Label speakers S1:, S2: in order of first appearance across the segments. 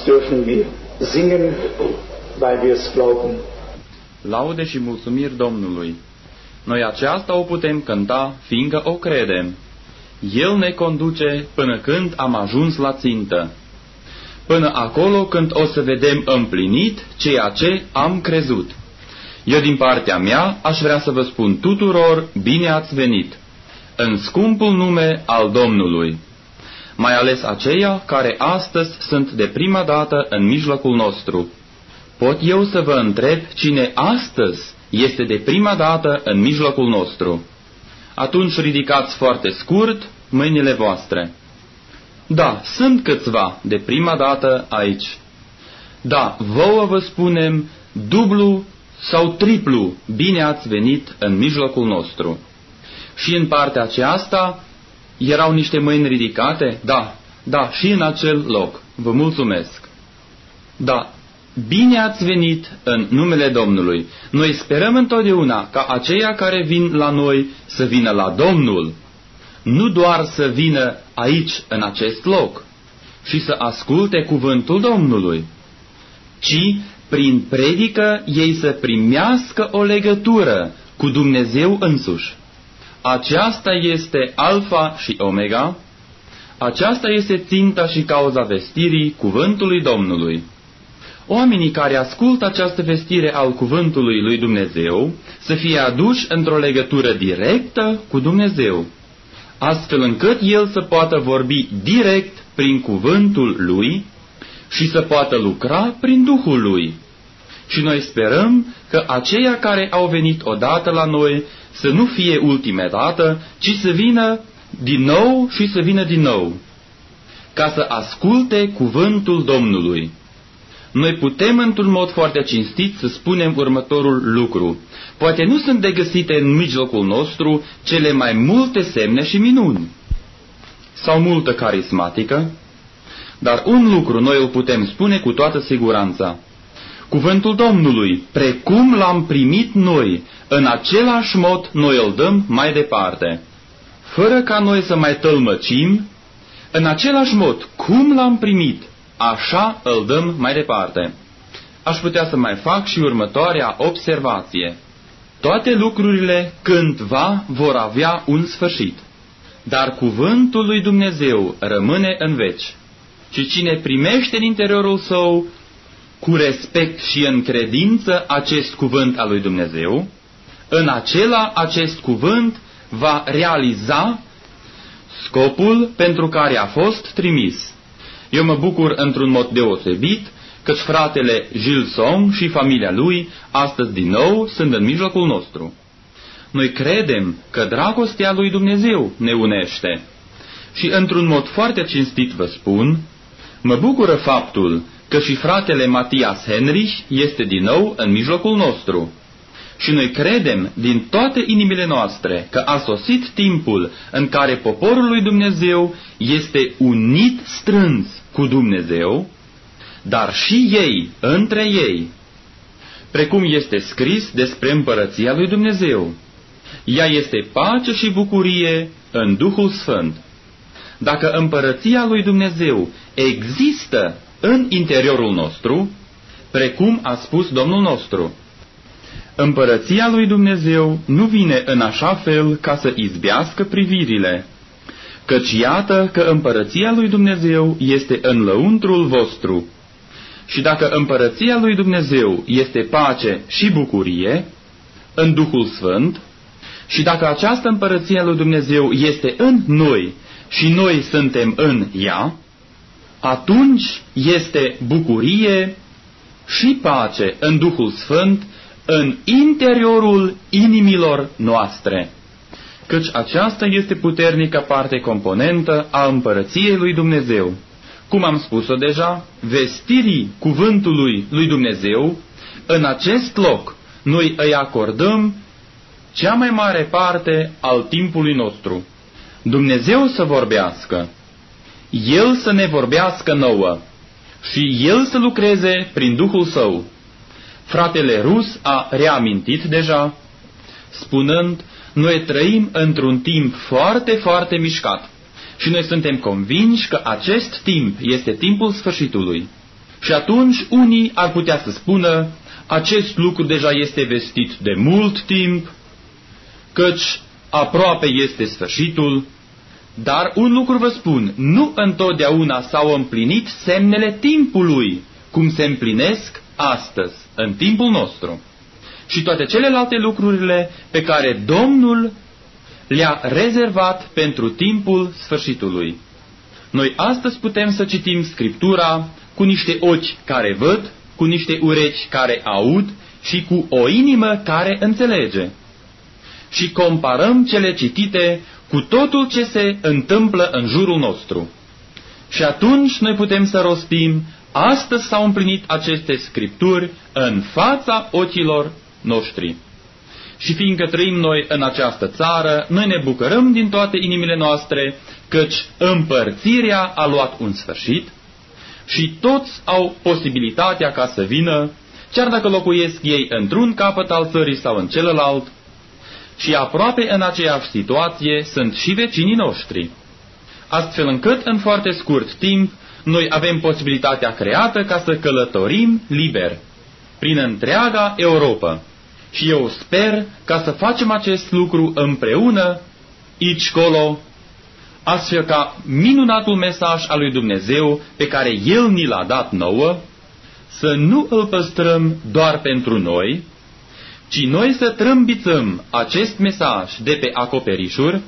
S1: dürfen wir singen, weil wir es glauben.
S2: Laude și mulțumiri Domnului. Noi aceasta o putem cânta, fiindcă o credem. El ne conduce până când am ajuns la țintă. Până acolo când o să vedem împlinit ceea ce am crezut. Eu din partea mea aș vrea să vă spun tuturor, bine ați venit, în scumpul nume al Domnului. Mai ales aceia care astăzi sunt de prima dată în mijlocul nostru. Pot eu să vă întreb cine astăzi este de prima dată în mijlocul nostru? Atunci ridicați foarte scurt mâinile voastre. Da, sunt câțiva de prima dată aici. Da, vouă vă spunem dublu sau triplu bine ați venit în mijlocul nostru. Și în partea aceasta erau niște mâini ridicate? Da, și în acel loc. Vă mulțumesc. Da, bine ați venit în numele Domnului. Noi sperăm întotdeauna ca aceia care vin la noi să vină la Domnul. Nu doar să vină aici, în acest loc, și să asculte cuvântul Domnului, ci prin predică ei să primească o legătură cu Dumnezeu însuși. Aceasta este Alfa și Omega, aceasta este ținta și cauza vestirii cuvântului Domnului. Oamenii care ascultă această vestire al cuvântului lui Dumnezeu să fie aduși într-o legătură directă cu Dumnezeu, astfel încât el să poată vorbi direct prin cuvântul lui și să poată lucra prin Duhul lui. Și noi sperăm că aceia care au venit odată la noi să nu fie ultima dată, ci să vină din nou și să vină din nou, ca să asculte cuvântul Domnului. Noi putem într-un mod foarte cinstit să spunem următorul lucru. Poate nu sunt de găsite în mijlocul nostru cele mai multe semne și minuni, sau multă carismatică, dar un lucru noi îl putem spune cu toată siguranța. Cuvântul Domnului, precum l-am primit noi, în același mod noi îl dăm mai departe. Fără ca noi să mai tălmăcim, în același mod, cum l-am primit, așa îl dăm mai departe. Aș putea să mai fac și următoarea observație. Toate lucrurile cândva vor avea un sfârșit, dar cuvântul lui Dumnezeu rămâne în veci. Și cine primește în interiorul său cu respect și în credință acest cuvânt al lui Dumnezeu, în acela acest cuvânt va realiza scopul pentru care a fost trimis. Eu mă bucur într-un mod deosebit căci fratele Gilson și familia lui astăzi din nou sunt în mijlocul nostru. Noi credem că dragostea lui Dumnezeu ne unește. Și într-un mod foarte cinstit vă spun, mă bucură faptul că și fratele Matias Henrich este din nou în mijlocul nostru. Și noi credem din toate inimile noastre că a sosit timpul în care poporul lui Dumnezeu este unit strâns cu Dumnezeu, dar și ei, între ei, precum este scris despre împărăția lui Dumnezeu. Ea este pace și bucurie în Duhul Sfânt. Dacă împărăția lui Dumnezeu există în interiorul nostru, precum a spus Domnul nostru, împărăția lui Dumnezeu nu vine în așa fel ca să izbească privirile, căci iată că împărăția lui Dumnezeu este în lăuntrul vostru. Și dacă împărăția lui Dumnezeu este pace și bucurie în Duhul Sfânt, și dacă această împărăție lui Dumnezeu este în noi și noi suntem în ea, atunci este bucurie și pace în Duhul Sfânt în interiorul inimilor noastre, căci aceasta este puternică parte componentă a împărăției lui Dumnezeu. Cum am spus-o deja, vestirii cuvântului lui Dumnezeu, în acest loc noi îi acordăm cea mai mare parte al timpului nostru. Dumnezeu să vorbească, El să ne vorbească nouă și El să lucreze prin Duhul Său. Fratele Rus a reamintit deja, spunând, noi trăim într-un timp foarte, foarte mișcat și noi suntem convinși că acest timp este timpul sfârșitului. Și atunci unii ar putea să spună, acest lucru deja este vestit de mult timp, căci aproape este sfârșitul, dar un lucru vă spun, nu întotdeauna s-au împlinit semnele timpului, cum se împlinesc astăzi, în timpul nostru. Și toate celelalte lucrurile pe care Domnul le-a rezervat pentru timpul sfârșitului. Noi astăzi putem să citim Scriptura cu niște ochi care văd, cu niște urechi care aud și cu o inimă care înțelege. Și comparăm cele citite cu totul ce se întâmplă în jurul nostru. Și atunci noi putem să rostim, astăzi s-au împlinit aceste Scripturi în fața ochilor noștri. Și fiindcă trăim noi în această țară, noi ne bucurăm din toate inimile noastre, căci împărțirea a luat un sfârșit și toți au posibilitatea ca să vină, chiar dacă locuiesc ei într-un capăt al țării sau în celălalt, și aproape în aceeași situație sunt și vecinii noștri. Astfel încât, în foarte scurt timp, noi avem posibilitatea creată ca să călătorim liber prin întreaga Europa. Și eu sper ca să facem acest lucru împreună, aici-colo, astfel ca minunatul mesaj al lui Dumnezeu pe care El ni l-a dat nouă, să nu îl păstrăm doar pentru noi, ci noi să trâmbițăm acest mesaj de pe acoperișuri.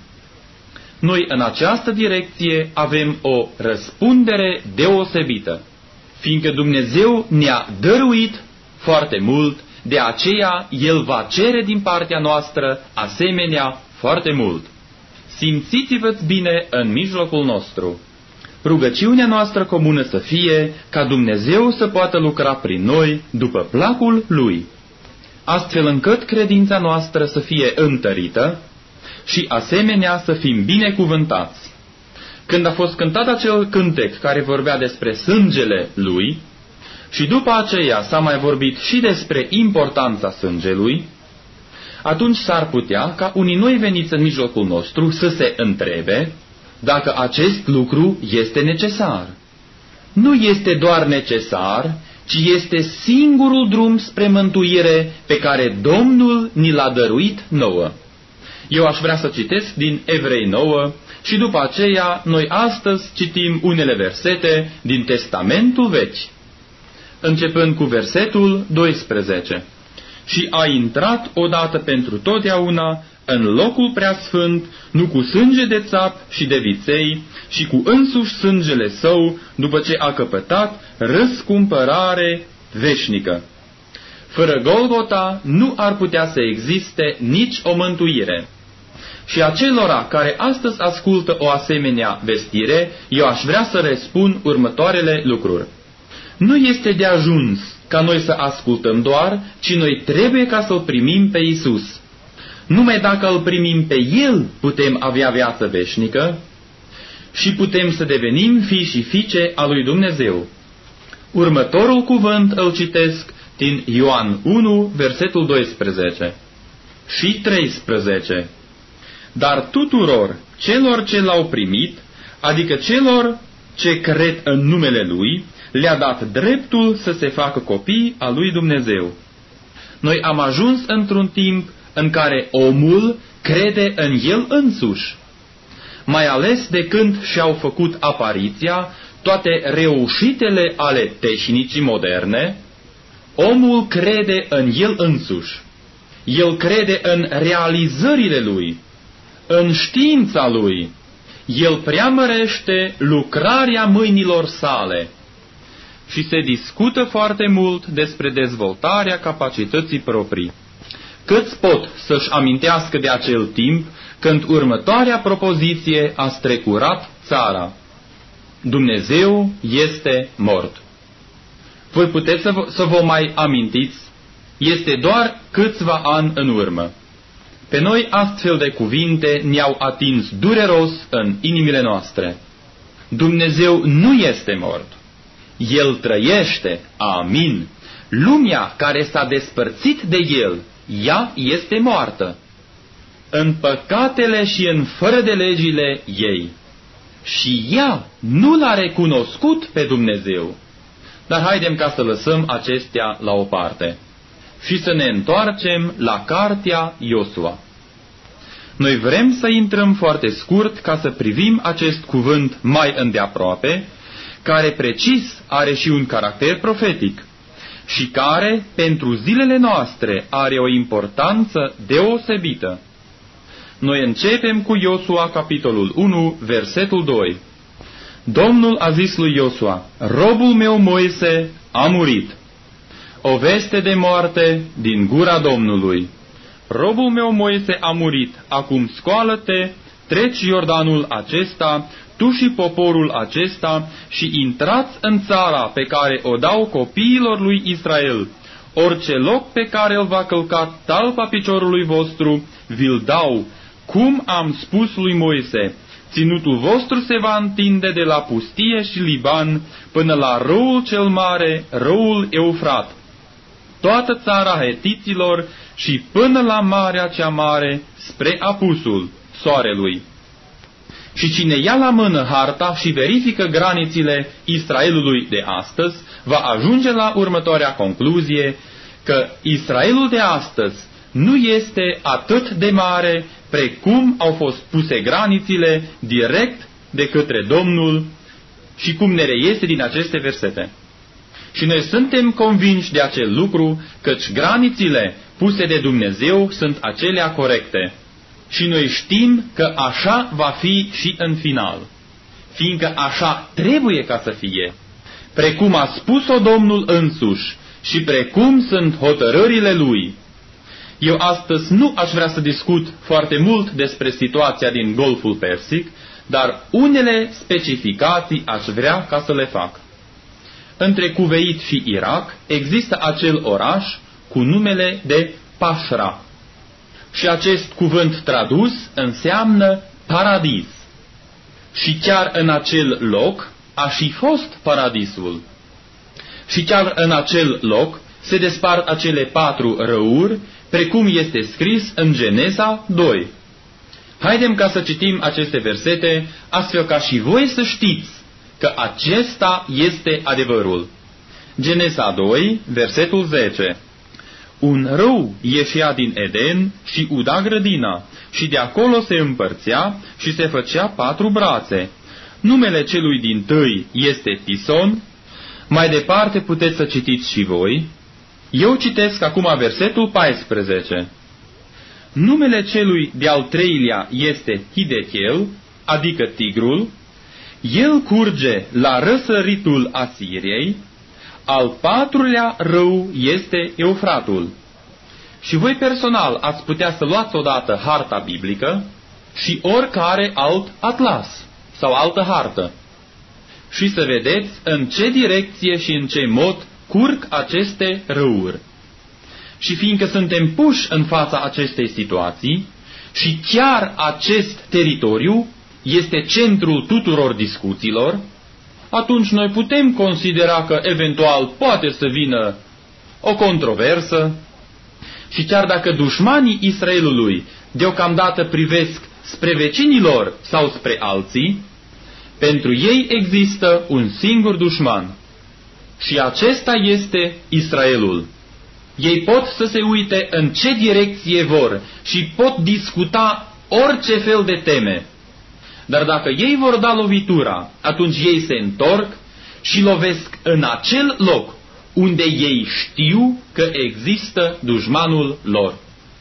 S2: Noi în această direcție avem o răspundere deosebită, fiindcă Dumnezeu ne-a dăruit foarte mult, de aceea El va cere din partea noastră asemenea foarte mult. Simțiți-vă bine în mijlocul nostru. Rugăciunea noastră comună să fie ca Dumnezeu să poată lucra prin noi după placul Lui, astfel încât credința noastră să fie întărită și asemenea să fim binecuvântați. Când a fost cântat acel cântec care vorbea despre sângele Lui, și după aceea s-a mai vorbit și despre importanța sângelui, atunci s-ar putea ca unii noi veniți în mijlocul nostru să se întrebe dacă acest lucru este necesar. Nu este doar necesar, ci este singurul drum spre mântuire pe care Domnul ni l-a dăruit nouă. Eu aș vrea să citesc din Evrei 9 și după aceea noi astăzi citim unele versete din Testamentul Vechi, începând cu versetul 12. Și a intrat odată pentru totdeauna în locul preasfânt, nu cu sânge de țap și de viței, și cu însuși sângele său, după ce a căpătat răscumpărare veșnică. Fără Golgota nu ar putea să existe nici o mântuire. Și acelora care astăzi ascultă o asemenea vestire, eu aș vrea să răspund următoarele lucruri. Nu este de ajuns ca noi să ascultăm doar, ci noi trebuie ca să-L primim pe Iisus. Numai dacă Îl primim pe El putem avea viață veșnică și putem să devenim fii și fiice a lui Dumnezeu. Următorul cuvânt îl citesc din Ioan 1, versetul 12 și 13. Dar tuturor celor ce L-au primit, adică celor ce cred în numele Lui, le-a dat dreptul să se facă copii al lui Dumnezeu. Noi am ajuns într-un timp în care omul crede în el însuși. Mai ales de când și-au făcut apariția toate reușitele ale tehnicii moderne, omul crede în el însuși. El crede în realizările lui, în știința lui. El preamărește lucrarea mâinilor sale. Și se discută foarte mult despre dezvoltarea capacității proprii. Câți pot să-și amintească de acel timp când următoarea propoziție a strecurat țara? Dumnezeu este mort. Voi puteți să vă mai amintiți? Este doar câțiva ani în urmă. Pe noi astfel de cuvinte ne-au atins dureros în inimile noastre. Dumnezeu nu este mort. El trăiește, amin. Lumea care s-a despărțit de El, ea este moartă. În păcatele și în fără de legile ei. Și ea nu l-a recunoscut pe Dumnezeu. Dar haidem ca să lăsăm acestea la o parte și să ne întoarcem la cartea Iosua. Noi vrem să intrăm foarte scurt ca să privim acest cuvânt mai îndeaproape, care precis are și un caracter profetic și care, pentru zilele noastre, are o importanță deosebită. Noi începem cu Iosua, capitolul 1, versetul 2. Domnul a zis lui Iosua: robul meu Moise a murit. O veste de moarte din gura Domnului. Robul meu Moise a murit, acum scoală-te, treci Iordanul acesta, tu și poporul acesta, și intrați în țara pe care o dau copiilor lui Israel. Orice loc pe care îl va călca talpa piciorului vostru, vi-l dau, cum am spus lui Moise. Ținutul vostru se va întinde de la pustie și Liban până la râul cel mare, râul Eufrat, toată țara hetiților și până la Marea cea Mare, spre apusul soarelui. Și cine ia la mână harta și verifică granițile Israelului de astăzi, va ajunge la următoarea concluzie, că Israelul de astăzi nu este atât de mare precum au fost puse granițile direct de către Domnul și cum ne reiese din aceste versete. Și noi suntem convinși de acel lucru, căci granițile puse de Dumnezeu sunt acelea corecte. Și noi știm că așa va fi și în final, fiindcă așa trebuie ca să fie, precum a spus-o Domnul însuși și precum sunt hotărârile Lui. Eu astăzi nu aș vrea să discut foarte mult despre situația din Golful Persic, dar unele specificații aș vrea ca să le fac. Între Cuveit și Irak există acel oraș cu numele de Pașra. Și acest cuvânt tradus înseamnă paradis. Și chiar în acel loc a și fost paradisul. Și chiar în acel loc se despart acele 4 râuri, precum este scris în Geneza 2. Haidem ca să citim aceste versete, astfel ca și voi să știți că acesta este adevărul. Geneza 2, versetul 10. Un râu ieșea din Eden și uda grădina, și de acolo se împărțea și se făcea 4 brațe. Numele celui dintâi este Pison. Mai departe puteți să citiți și voi. Eu citesc acum versetul 14. Numele celui de-al 3-lea este Hidechel, adică Tigrul. El curge la răsăritul Asiriei. Al 4-lea râu este Eufratul. Și voi personal ați putea să luați odată harta biblică și oricare alt atlas sau altă hartă și să vedeți în ce direcție și în ce mod curg aceste râuri. Și fiindcă suntem puși în fața acestei situații și chiar acest teritoriu este centrul tuturor discuțiilor, atunci noi putem considera că eventual poate să vină o controversă și chiar dacă dușmanii Israelului deocamdată privesc spre vecinilor sau spre alții, pentru ei există un singur dușman și acesta este Israelul. Ei pot să se uite în ce direcție vor și pot discuta orice fel de teme. Dar dacă ei vor da lovitura, atunci ei se întorc și lovesc în acel loc unde ei știu că există dușmanul lor.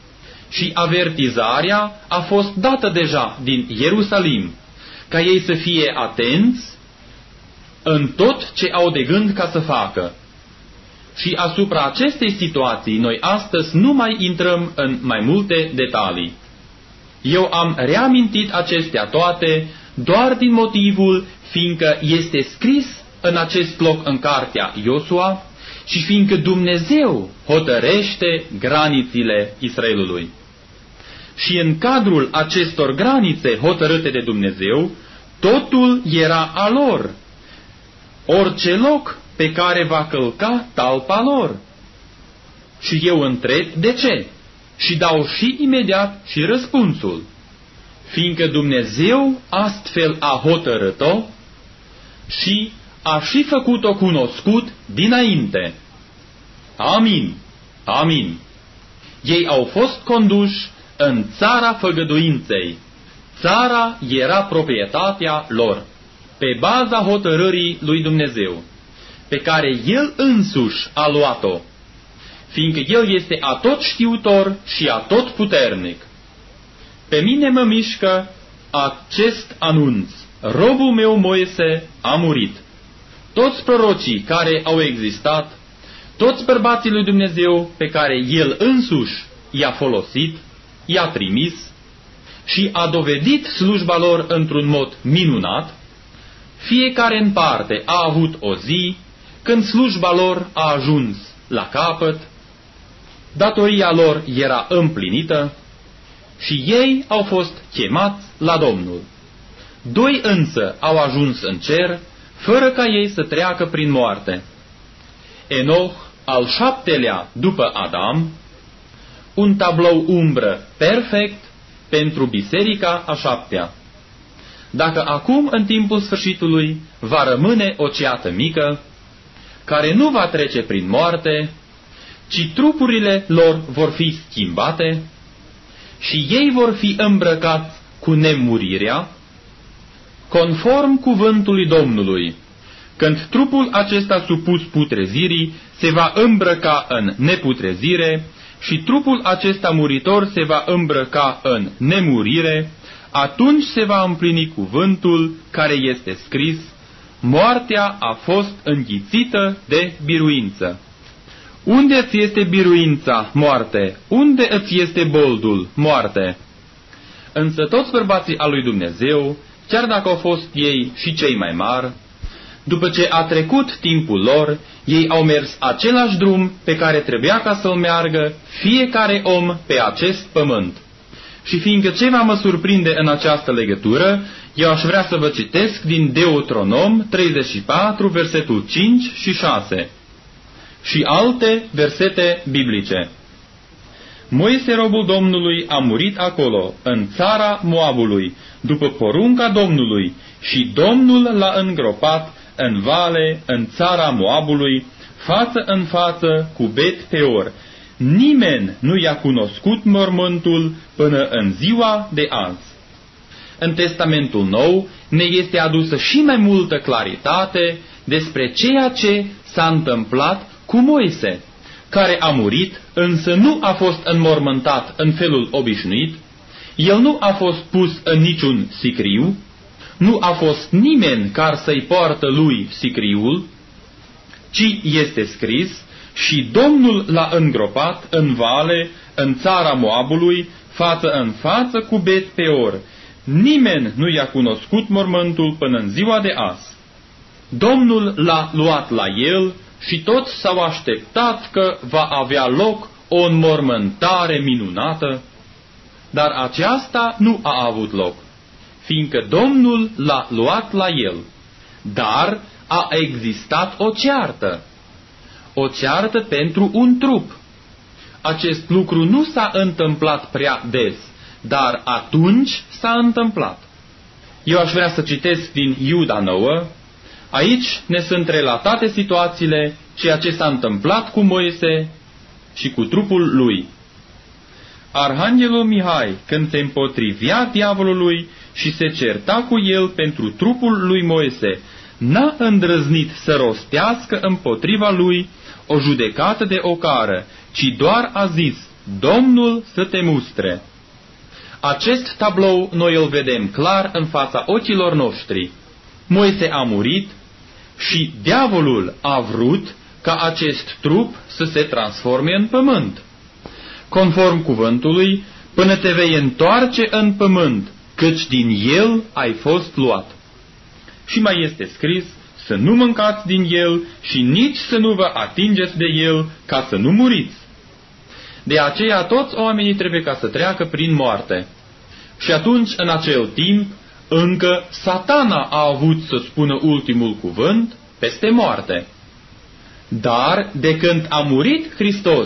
S2: Și avertizarea a fost dată deja din Ierusalim, ca ei să fie atenți în tot ce au de gând ca să facă. Și asupra acestei situații noi astăzi nu mai intrăm în mai multe detalii. Eu am reamintit acestea toate doar din motivul fiindcă este scris în acest loc în cartea Iosua și fiindcă Dumnezeu hotărăște granițile Israelului. Și în cadrul acestor granițe hotărâte de Dumnezeu, totul era a lor. Orice loc pe care va călca talpa lor. Și eu întreb de ce? Și dau și imediat și răspunsul. Fiindcă Dumnezeu astfel a hotărât-o și a și făcut-o cunoscut dinainte. Amin, amin. Ei au fost conduși în țara făgăduinței. Țara era proprietatea lor, pe baza hotărârii lui Dumnezeu, pe care El însuși a luat-o, fiindcă El este atotștiutor și atotputernic. Pe mine mă mișcă acest anunț: robul meu Moise a murit. Toți prorocii care au existat, toți bărbații lui Dumnezeu pe care El însuși i-a folosit, i-a trimis și a dovedit slujba lor într-un mod minunat, fiecare în parte a avut o zi când slujba lor a ajuns la capăt, datoria lor era împlinită și ei au fost chemați la Domnul. Doi însă au ajuns în cer, fără ca ei să treacă prin moarte. Enoch, al 7-lea după Adam, un tablou umbră perfect pentru biserica a 7-a. Dacă acum, în timpul sfârșitului, va rămâne o ceată mică, care nu va trece prin moarte, ci trupurile lor vor fi schimbate și ei vor fi îmbrăcați cu nemurirea, conform cuvântului Domnului, când trupul acesta supus putrezirii se va îmbrăca în neputrezire și trupul acesta muritor se va îmbrăca în nemurire, atunci se va împlini cuvântul care este scris: moartea a fost înghițită de biruință. Unde îți este biruința, moarte? Unde îți este boldul, moarte? Însă toți bărbații al lui Dumnezeu, chiar dacă au fost ei și cei mai mari, după ce a trecut timpul lor, ei au mers același drum pe care trebuia ca să-l meargă fiecare om pe acest pământ. Și fiindcă ceva mă surprinde în această legătură, eu aș vrea să vă citesc din Deuteronom 34, versetul 5 și 6 și alte versete biblice. Moise, robul Domnului, a murit acolo, în țara Moabului, după porunca Domnului, și Domnul l-a îngropat în vale, în țara Moabului, față în față cu Bet Peor. Nimeni nu i-a cunoscut mormântul până în ziua de azi. În Testamentul Nou ne este adusă și mai multă claritate despre ceea ce s-a întâmplat cu Moise, care a murit, însă nu a fost înmormântat în felul obișnuit, el nu a fost pus în niciun sicriu, nu a fost nimeni care să-i poartă lui sicriul, ci este scris: și Domnul l-a îngropat în vale, în țara Moabului, față în față cu Bet Peor. Nimeni nu i-a cunoscut mormântul până în ziua de azi. Domnul l-a luat la el și toți s-au așteptat că va avea loc o înmormântare minunată, dar aceasta nu a avut loc, fiindcă Domnul l-a luat la el. Dar a existat o ceartă. O ceartă pentru un trup. Acest lucru nu s-a întâmplat prea des, dar atunci s-a întâmplat. Eu aș vrea să citesc din Iuda 9. Aici ne sunt relatate situațiile, ceea ce s-a întâmplat cu Moise și cu trupul lui. Arhanghelul Mihai, când se împotrivea diavolului și se certa cu el pentru trupul lui Moise, n-a îndrăznit să rostească împotriva lui o judecată de ocară, ci doar a zis: Domnul să te mustre. Acest tablou noi îl vedem clar în fața ochilor noștri. Moise a murit și diavolul a vrut ca acest trup să se transforme în pământ. Conform cuvântului, până te vei întoarce în pământ, căci din el ai fost luat. Și mai este scris: să nu mâncați din el și nici să nu vă atingeți de el, ca să nu muriți. De aceea toți oamenii trebuie ca să treacă prin moarte. Și atunci, în acel timp, încă Satana a avut să spună ultimul cuvânt peste moarte. Dar, de când a murit Hristos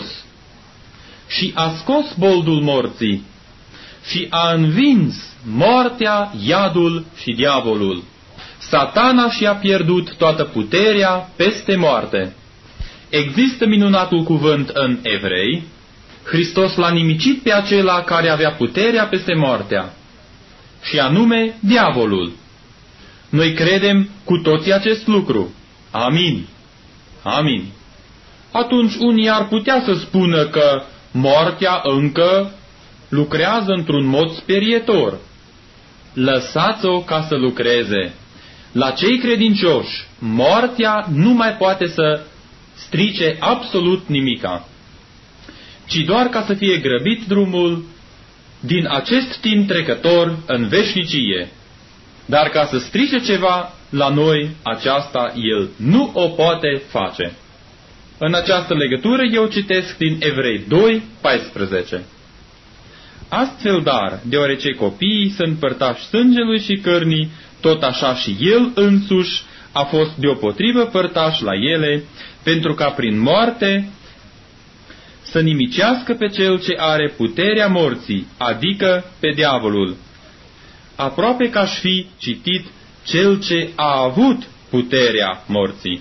S2: și a scos boldul morții și a învins moartea, iadul și diavolul, Satana și-a pierdut toată puterea peste moarte. Există minunatul cuvânt în Evrei: Hristos l-a nimicit pe acela care avea puterea peste moartea, și anume diavolul. Noi credem cu toții acest lucru. Amin. Amin. Atunci unii ar putea să spună că moartea încă lucrează într-un mod sperietor. Lăsați-o ca să lucreze. La cei credincioși, moartea nu mai poate să strice absolut nimica, ci doar ca să fie grăbit drumul din acest timp trecător în veșnicie. Dar ca să strice ceva la noi, aceasta el nu o poate face. În această legătură eu citesc din Evrei 2:14. Astfel, dar, deoarece copiii sunt părtași sângelui și cărnii, tot așa și el însuși a fost deopotrivă părtaș la ele, pentru ca prin moarte să nimicească pe cel ce are puterea morții, adică pe diavolul. Aproape că aș fi citit cel ce a avut puterea morții,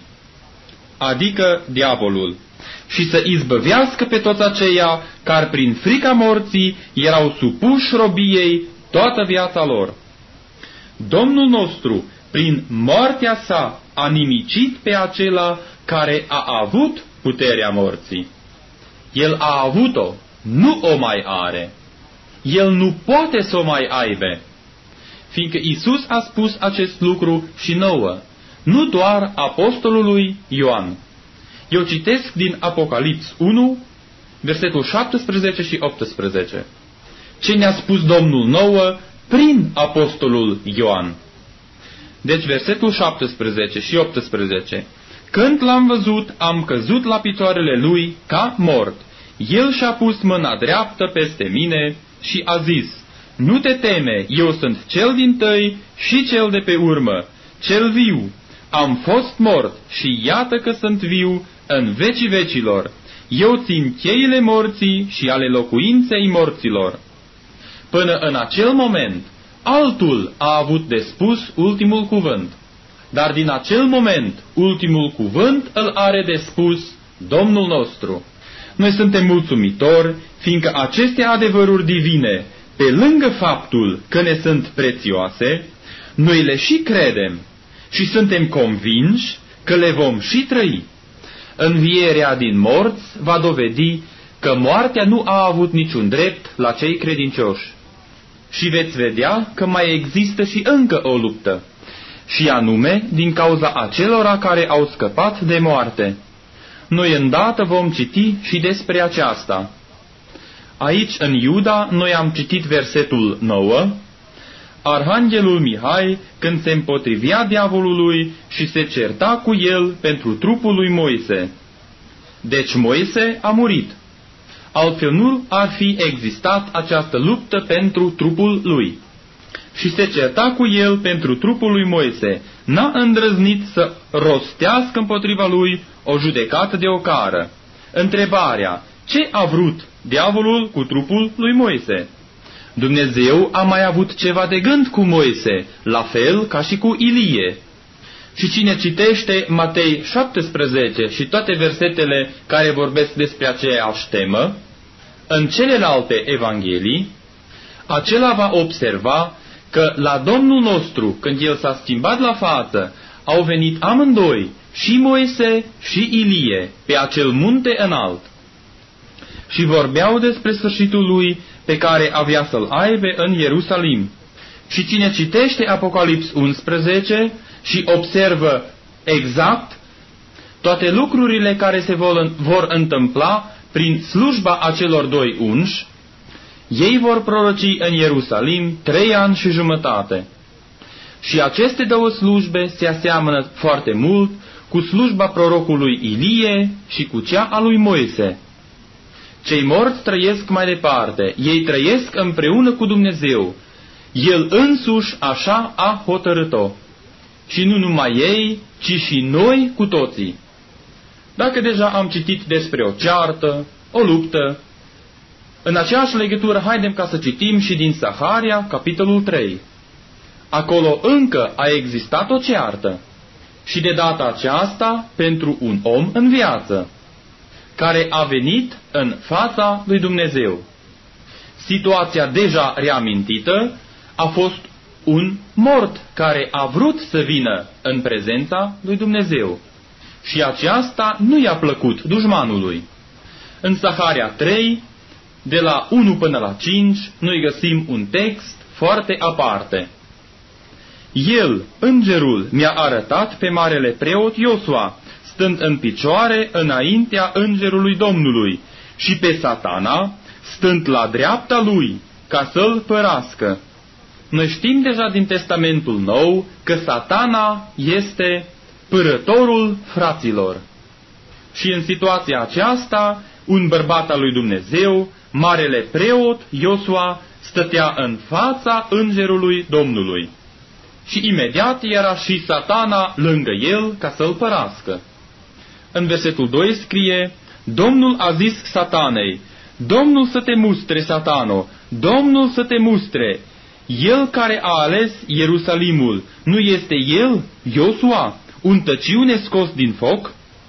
S2: adică diavolul, și să izbăvească pe toți aceia care prin frica morții erau supuși robiei toată viața lor. Domnul nostru, prin moartea sa, a nimicit pe acela care a avut puterea morții. El a avut-o, nu o mai are. El nu poate să o mai aibă, fiindcă Iisus a spus acest lucru și nouă, nu doar apostolului Ioan. Eu citesc din Apocalips 1, versetul 17 și 18. Ce ne-a spus Domnul nouă prin apostolul Ioan. Deci versetul 17 și 18. Când l-am văzut, am căzut la picioarele lui ca mort. El și-a pus mâna dreaptă peste mine și a zis: nu te teme, eu sunt cel dintâi și cel de pe urmă, cel viu. Am fost mort și iată că sunt viu în vecii vecilor. Eu țin cheile morții și ale locuinței morților. Până în acel moment, altul a avut de spus ultimul cuvânt. Dar din acel moment, ultimul cuvânt îl are de spus Domnul nostru. Noi suntem mulțumitori, fiindcă aceste adevăruri divine, pe lângă faptul că ne sunt prețioase, noi le și credem și suntem convinși că le vom și trăi. Învierea din morți va dovedi că moartea nu a avut niciun drept la cei credincioși. Și veți vedea că mai există și încă o luptă, și anume din cauza acelora care au scăpat de moarte. Noi îndată vom citi și despre aceasta. Aici, în Iuda, noi am citit versetul 9. Arhanghelul Mihai, când se împotrivea diavolului și se certa cu el pentru trupul lui Moise. Deci Moise a murit. Altfel nu ar fi existat această luptă pentru trupul lui. Și se certa cu el pentru trupul lui Moise. N-a îndrăznit să rostească împotriva lui o judecată de ocară. Întrebarea: ce a vrut diavolul cu trupul lui Moise? Dumnezeu a mai avut ceva de gând cu Moise, la fel ca și cu Ilie. Și cine citește Matei 17 și toate versetele care vorbesc despre aceeași temă, în celelalte evanghelii, acela va observa că la Domnul nostru, când El s-a schimbat la față, au venit amândoi, și Moise și Ilie, pe acel munte înalt. Și vorbeau despre sfârșitul lui pe care avea să-l aibă în Ierusalim. Și cine citește Apocalips 11 și observă exact toate lucrurile care se vor întâmpla prin slujba acelor doi unși, ei vor proroci în Ierusalim 3 ani și jumătate. Și aceste două slujbe se aseamănă foarte mult cu slujba prorocului Ilie și cu cea a lui Moise. Cei morți trăiesc mai departe, ei trăiesc împreună cu Dumnezeu. El însuși așa a hotărât-o. Și nu numai ei, ci și noi cu toții. Dacă deja am citit despre o ceartă, o luptă, în aceeași legătură haidem ca să citim și din Saharia, capitolul 3. acolo încă a existat o ceartă, și de data aceasta pentru un om în viață, care a venit în fața lui Dumnezeu. Situația deja reamintită a fost un mort care a vrut să vină în prezența lui Dumnezeu. Și aceasta nu i-a plăcut dușmanului. În Zaharia 3, de la 1 până la 5, noi găsim un text foarte aparte. El, îngerul, mi-a arătat pe marele preot Iosua, stând în picioare înaintea îngerului Domnului, și pe Satana, stând la dreapta lui, ca să-l părască. Noi știm deja din Testamentul Nou că Satana este părătorul fraților. Și în situația aceasta, un bărbat al lui Dumnezeu, marele preot Iosua, stătea în fața îngerului Domnului. Și imediat era și Satana lângă el ca să-l părască. În versetul 2 scrie: Domnul a zis Satanei: Domnul să te mustre, Satano, Domnul să te mustre. El care a ales Ierusalimul, nu este el, Iosua, un tăciune scos din foc?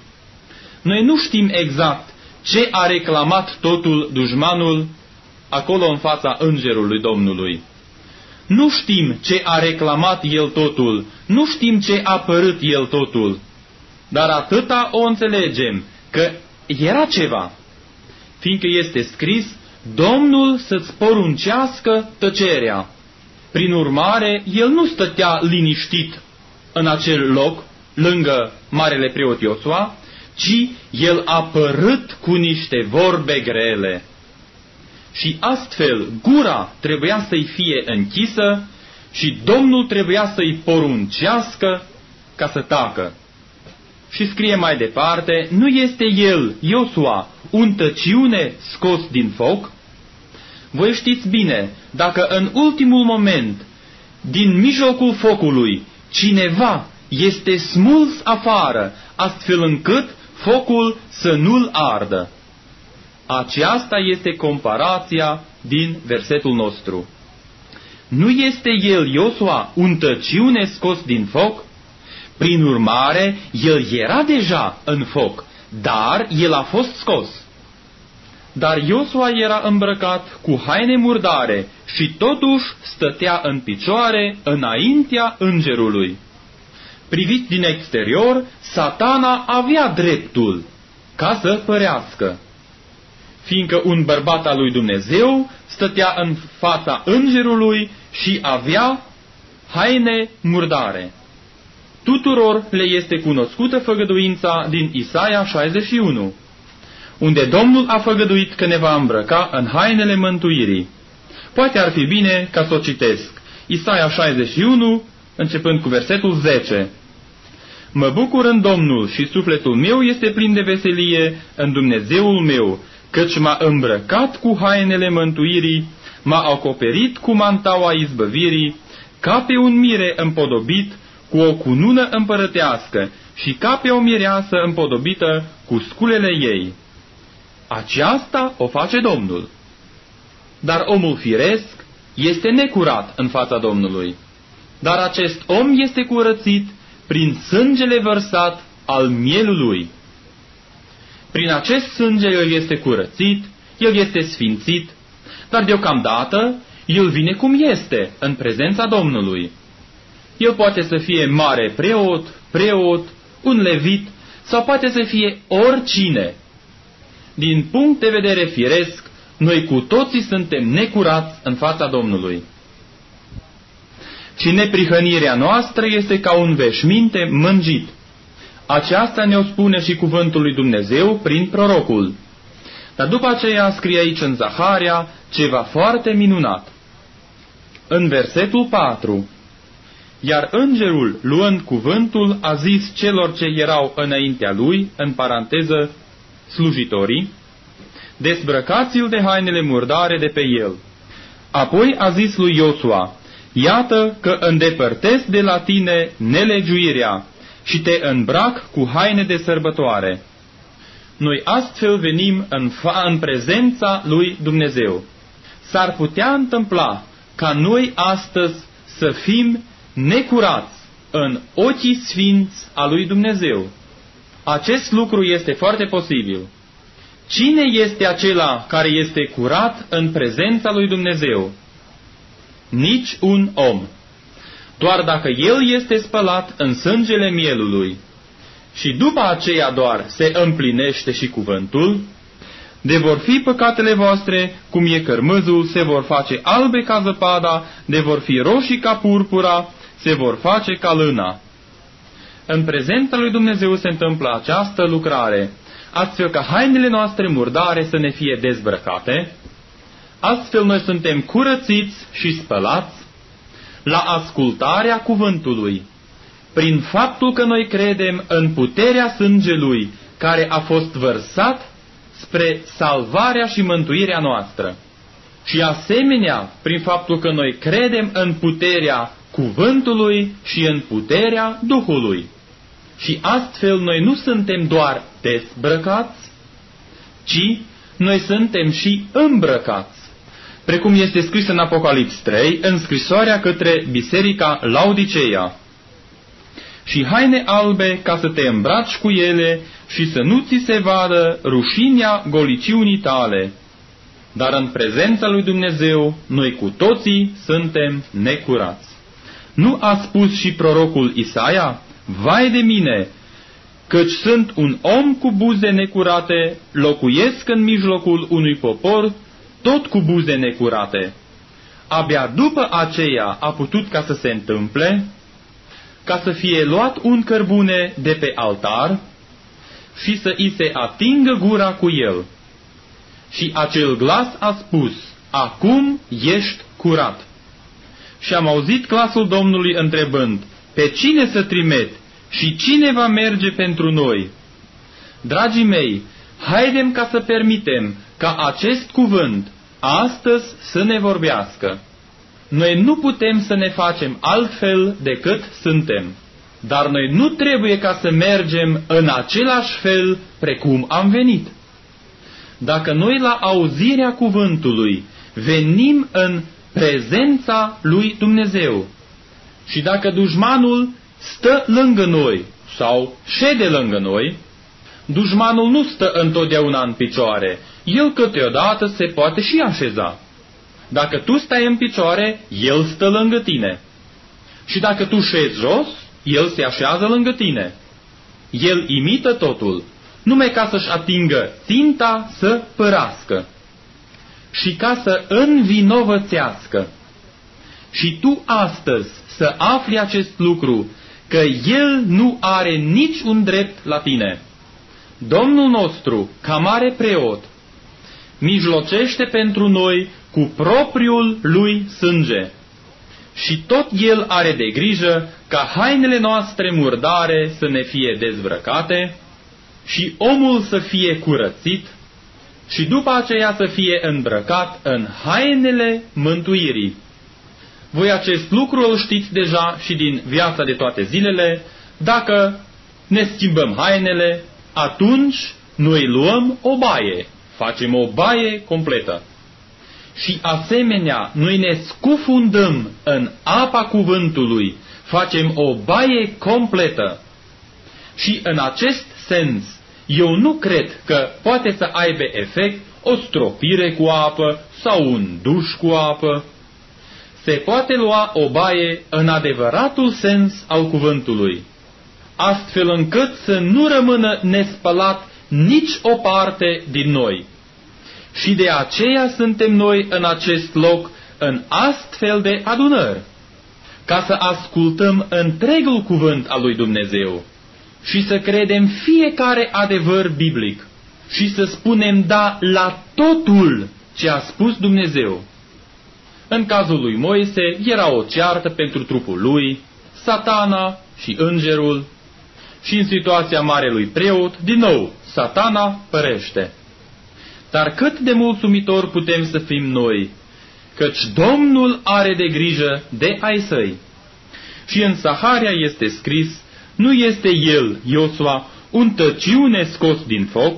S2: Noi nu știm exact ce a reclamat totul dușmanul acolo în fața îngerului Domnului. Nu știm ce a reclamat el totul, nu știm ce a părât el totul, dar atâta o înțelegem, că era ceva, fiindcă este scris: Domnul să-ți poruncească tăcerea. Prin urmare, el nu stătea liniștit în acel loc, lângă marele preot Iosua, ci el a părât cu niște vorbe grele. Și astfel gura trebuia să-i fie închisă și Domnul trebuia să-i poruncească ca să tacă. Și scrie mai departe: nu este el, Iosua, un tăciune scos din foc? Voi știți bine, dacă în ultimul moment, din mijlocul focului, cineva este smuls afară, astfel încât focul să nu-l ardă. Aceasta este comparația din versetul nostru. Nu este el, Iosua, un tăciune scos din foc? Prin urmare, el era deja în foc, dar el a fost scos. Dar Iosua era îmbrăcat cu haine murdare și totuși stătea în picioare înaintea îngerului. Privit din exterior, Satana avea dreptul ca să părească, fiindcă un bărbat al lui Dumnezeu stătea în fața îngerului și avea haine murdare. Tuturor le este cunoscută făgăduința din Isaia 61, unde Domnul a făgăduit că ne va îmbrăca în hainele mântuirii. Poate ar fi bine ca să o citesc. Isaia 61, începând cu versetul 10. Mă bucur în Domnul și sufletul meu este plin de veselie în Dumnezeul meu, căci m-a îmbrăcat cu hainele mântuirii, m-a acoperit cu mantaua izbăvirii, ca pe un mire împodobit cu o cunună împărătească și ca pe o mireasă împodobită cu sculele ei. Aceasta o face Domnul. Dar omul firesc este necurat în fața Domnului. Dar acest om este curățit prin sângele vărsat al mielului. Prin acest sânge el este curățit, el este sfințit, dar deocamdată el vine cum este în prezența Domnului. El poate să fie mare preot, un levit, sau poate să fie oricine. Din punct de vedere firesc, noi cu toții suntem necurați în fața Domnului. Și neprihănirea noastră este ca un veșminte mânjit. Aceasta ne-o spune și cuvântul lui Dumnezeu prin prorocul. Dar după aceea scrie aici în Zaharia ceva foarte minunat. În versetul 4. Iar îngerul, luând cuvântul, a zis celor ce erau înaintea lui, în paranteză, slujitorii: dezbrăcați-l de hainele murdare de pe el. Apoi a zis lui Iosua: iată că îndepărtez de la tine nelegiuirea și te îmbrac cu haine de sărbătoare. Noi astfel venim în prezența lui Dumnezeu. S-ar putea întâmpla ca noi astăzi să fim necurați în ochii sfinți a lui Dumnezeu. Acest lucru este foarte posibil. Cine este acela care este curat în prezența lui Dumnezeu? Nici un om. Doar dacă el este spălat în sângele mielului și după aceea doar se împlinește și cuvântul, de vor fi păcatele voastre, cum e cărmâzul, se vor face albe ca zăpada, de vor fi roșii ca purpura, se vor face ca lâna. În prezența lui Dumnezeu se întâmplă această lucrare, astfel că hainele noastre murdare să ne fie dezbrăcate, astfel noi suntem curățiți și spălați la ascultarea cuvântului, prin faptul că noi credem în puterea sângelui care a fost vărsat spre salvarea și mântuirea noastră. Și asemenea, prin faptul că noi credem în puterea cuvântului și în puterea Duhului. Și astfel noi nu suntem doar dezbrăcați, ci noi suntem și îmbrăcați. Precum este scris în Apocalips 3, în scrisoarea către biserica Laodiceea. Și haine albe ca să te îmbraci cu ele și să nu ți se vadă rușinea goliciunii tale. Dar în prezența lui Dumnezeu, noi cu toții suntem necurați. Nu a spus și prorocul Isaia? Vai de mine, căci sunt un om cu buze necurate, locuiesc în mijlocul unui popor, tot cu buze necurate. Abia după aceea a putut ca să se întâmple, ca să fie luat un cărbune de pe altar și să îi se atingă gura cu el. Și acel glas a spus, acum ești curat. Și am auzit glasul Domnului întrebând, pe cine să trimet și cine va merge pentru noi? Dragii mei, haidem ca să permitem ca acest cuvânt astăzi să ne vorbească. Noi nu putem să ne facem altfel decât suntem, dar noi nu trebuie ca să mergem în același fel precum am venit. Dacă noi la auzirea cuvântului venim în prezența lui Dumnezeu și dacă dușmanul stă lângă noi sau șede lângă noi, dușmanul nu stă întotdeauna în picioare, el câteodată se poate și așeza. Dacă tu stai în picioare, el stă lângă tine. Și dacă tu șezi jos, el se așează lângă tine. El imită totul, numai ca să-și atingă ținta să părască și ca să învinovățească. Și tu astăzi să afli acest lucru, că el nu are nici un drept la tine. Domnul nostru, ca mare preot, mijlocește pentru noi cu propriul lui sânge. Și tot el are de grijă ca hainele noastre murdare să ne fie dezbrăcate și omul să fie curățit și după aceea să fie îmbrăcat în hainele mântuirii. Voi acest lucru îl știți deja și din viața de toate zilele. Dacă ne schimbăm hainele, atunci noi luăm o baie, facem o baie completă. Și asemenea, noi ne scufundăm în apa cuvântului, facem o baie completă. Și în acest sens, eu nu cred că poate să aibă efect o stropire cu apă sau un duș cu apă. Se poate lua o baie în adevăratul sens al cuvântului, astfel încât să nu rămână nespălat nici o parte din noi. Și de aceea suntem noi în acest loc, în astfel de adunări, ca să ascultăm întregul cuvânt al lui Dumnezeu și să credem fiecare adevăr biblic și să spunem da la totul ce a spus Dumnezeu. În cazul lui Moise era o ceartă pentru trupul lui, Satana și îngerul, și în situația marelui preot, din nou, Satana părește. Dar cât de mulțumitori putem să fim noi, căci Domnul are de grijă de ai săi. Și în Saharia este scris, nu este el, Iosua, un tăciune scos din foc?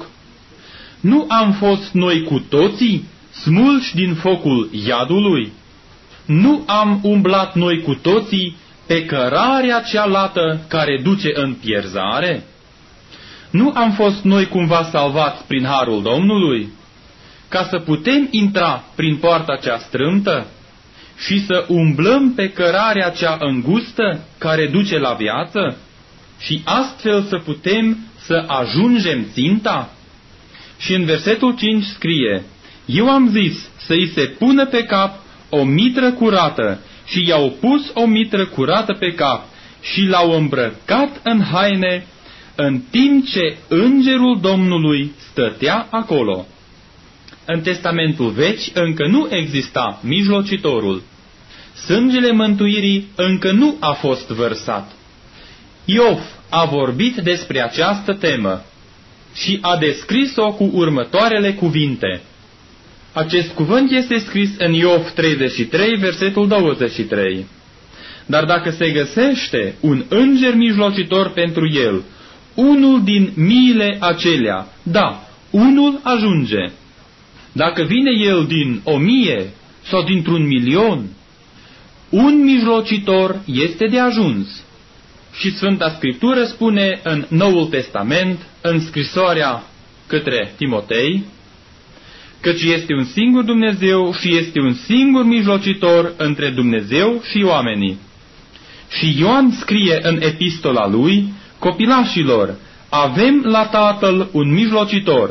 S2: Nu am fost noi cu toții smulși din focul iadului? Nu am umblat noi cu toții pe cărarea cea lată care duce în pierzare? Nu am fost noi cumva salvați prin harul Domnului, ca să putem intra prin poarta cea strâmtă și să umblăm pe cărarea cea îngustă care duce la viață și astfel să putem să ajungem ținta? Și în versetul 5 scrie: eu am zis să îi se pună pe cap o mitră curată și i-au pus o mitră curată pe cap și l-au îmbrăcat în haine, în timp ce îngerul Domnului stătea acolo. În Testamentul Vechi încă nu exista mijlocitorul. Sângele mântuirii încă nu a fost vărsat. Iov a vorbit despre această temă și a descris-o cu următoarele cuvinte. Acest cuvânt este scris în Iov 33, versetul 23. Dar dacă se găsește un înger mijlocitor pentru el, unul din miile acelea, da, unul ajunge. Dacă vine el din 1000 sau dintr-un 1.000.000, un mijlocitor este de ajuns. Și Sfânta Scriptură spune în Noul Testament, în scrisoarea către Timotei, căci este un singur Dumnezeu și este un singur mijlocitor între Dumnezeu și oamenii. Și Ioan scrie în epistola lui: copilașilor, avem la Tatăl un mijlocitor.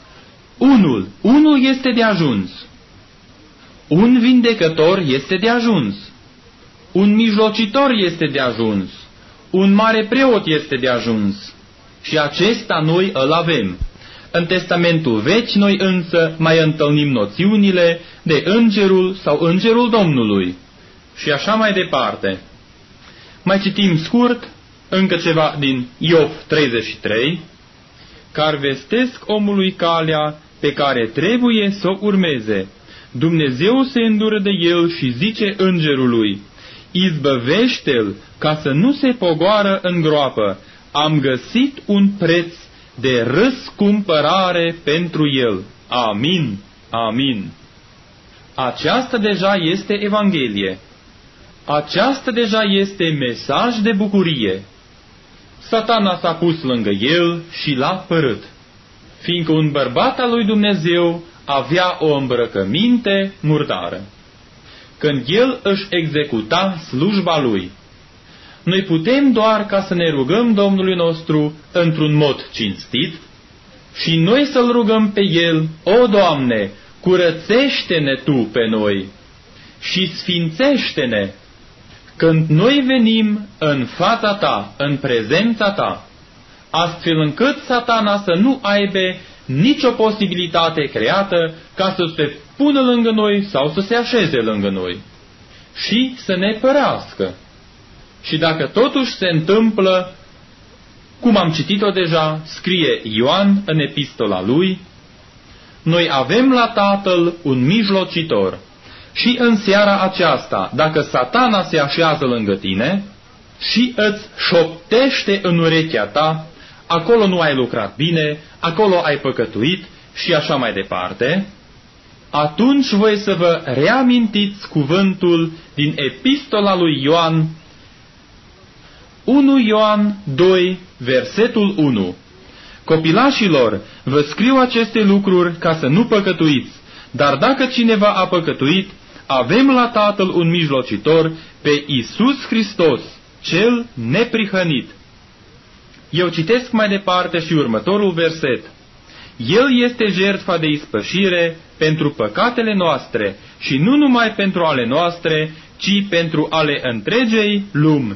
S2: Unul este de ajuns. Un vindecător este de ajuns. Un mijlocitor este de ajuns. Un mare preot este de ajuns. Și acesta noi îl avem. În Testamentul Vechi noi însă mai întâlnim noțiunile de îngerul sau îngerul Domnului. Și așa mai departe. Mai citim scurt încă ceva din Iov 33, care vestesc omului calea pe care trebuie să o urmeze. Dumnezeu se îndură de el și zice îngerului: izbăvește-l ca să nu se pogoară în groapă. Am găsit un preț de răscumpărare pentru el. Amin. Amin. Aceasta deja este Evanghelie. Aceasta deja este mesaj de bucurie. Satana s-a pus lângă el și l-a părât, fiindcă un bărbat al lui Dumnezeu avea o îmbrăcăminte murdară, când el își executa slujba lui. Noi putem doar ca să ne rugăm Domnului nostru într-un mod cinstit și noi să-L rugăm pe El: o, Doamne, curățește-ne Tu pe noi și sfințește-ne când noi venim în fața Ta, în prezența Ta, astfel încât Satana să nu aibă nicio posibilitate creată ca să se pună lângă noi sau să se așeze lângă noi și să ne părească. Și dacă totuși se întâmplă, cum am citit-o deja, scrie Ioan în epistola lui, noi avem la Tatăl un mijlocitor. Și în seara aceasta, dacă Satana se așează lângă tine și îți șoptește în urechea ta: acolo nu ai lucrat bine, acolo ai păcătuit și așa mai departe, atunci voi să vă reamintiți cuvântul din epistola lui Ioan, 1 Ioan 2, versetul 1. Copilașilor, vă scriu aceste lucruri ca să nu păcătuiți, dar dacă cineva a păcătuit, avem la Tatăl un mijlocitor, pe Iisus Hristos, cel neprihănit. Eu citesc mai departe și următorul verset. El este jertfa de ispășire pentru păcatele noastre și nu numai pentru ale noastre, ci pentru ale întregei lumi.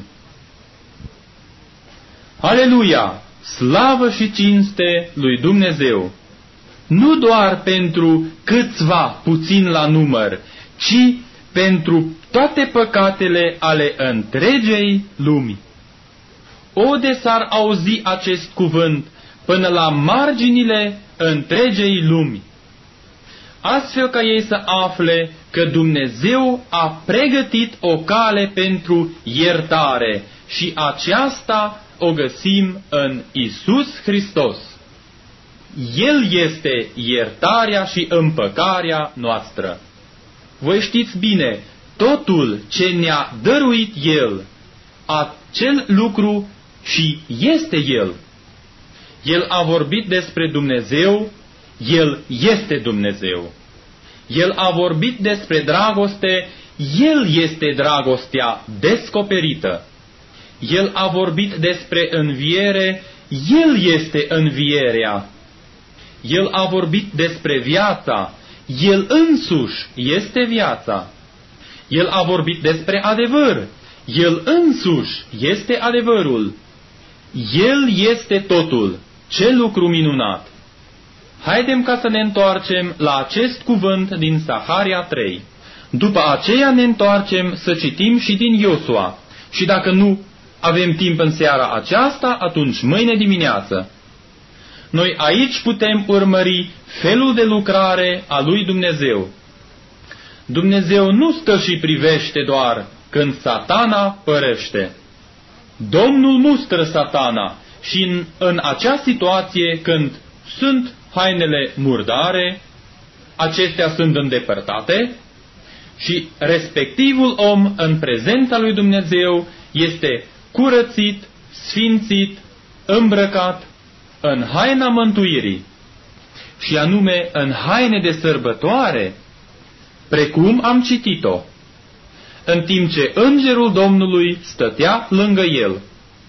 S2: Aleluia! Slavă și cinste lui Dumnezeu! Nu doar pentru câțiva puțin la număr, ci pentru toate păcatele ale întregei lumi. O, de s-ar auzi acest cuvânt până la marginile întregei lumi, astfel ca ei să afle că Dumnezeu a pregătit o cale pentru iertare și aceasta o găsim în Iisus Hristos. El este iertarea și împăcarea noastră. Voi știți bine, totul ce ne-a dăruit El acel lucru și este El. El a vorbit despre Dumnezeu, El este Dumnezeu. El a vorbit despre dragoste, El este dragostea descoperită. El a vorbit despre înviere, El este învierea. El a vorbit despre viața, El însuși este viața. El a vorbit despre adevăr, El însuși este adevărul. El este totul. Ce lucru minunat! Haidem ca să ne întoarcem la acest cuvânt din Zaharia 3. După aceea ne întoarcem să citim și din Iosua. Și dacă nu avem timp în seara aceasta, atunci mâine dimineață. Noi aici putem urmări felul de lucrare a lui Dumnezeu. Dumnezeu nu stă și privește doar când Satana părăște. Domnul mustră Satana și în acea situație când sunt hainele murdare, acestea sunt îndepărtate și respectivul om în prezența lui Dumnezeu este curățit, sfințit, îmbrăcat în haina mântuirii și anume în haine de sărbătoare, precum am citit-o, în timp ce îngerul Domnului stătea lângă el.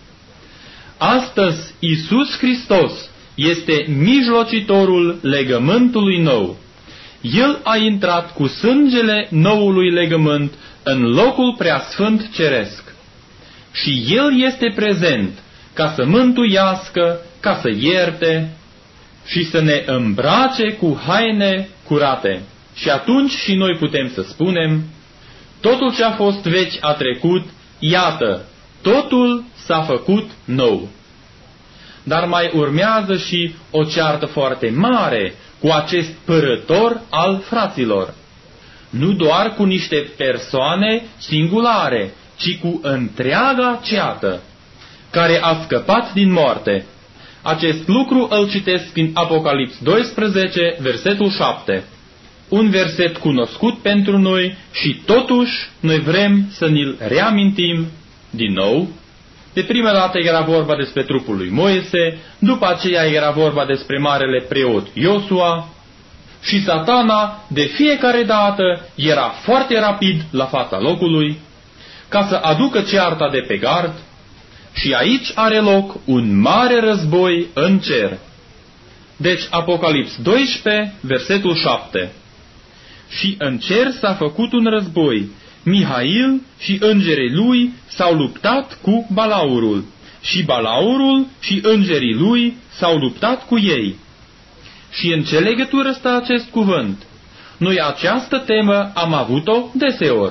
S2: Astăzi Iisus Hristos este mijlocitorul legământului nou. El a intrat cu sângele noului legământ în locul preasfânt ceresc. Și El este prezent ca să mântuiască, ca să ierte și să ne îmbrace cu haine curate. Și atunci și noi putem să spunem, totul ce a fost vechi a trecut, iată, totul s-a făcut nou. Dar mai urmează și o ceartă foarte mare cu acest părător al fraților. Nu doar cu niște persoane singulare, ci cu întreaga ceată, care a scăpat din moarte. Acest lucru îl citesc în Apocalips 12, versetul 7. Un verset cunoscut pentru noi și totuși noi vrem să ni-l reamintim din nou. De prima dată era vorba despre trupul lui Moise, după aceea era vorba despre marele preot Iosua și Satana de fiecare dată era foarte rapid la fața locului ca să aducă cearta de pe gard și aici are loc un mare război în cer. Deci Apocalips 12, versetul 7. Și în cer s-a făcut un război. Mihail și îngerii lui s-au luptat cu Balaurul și Balaurul și îngerii lui s-au luptat cu ei. Și în ce legătură stă acest cuvânt? Noi această temă am avut-o deseori.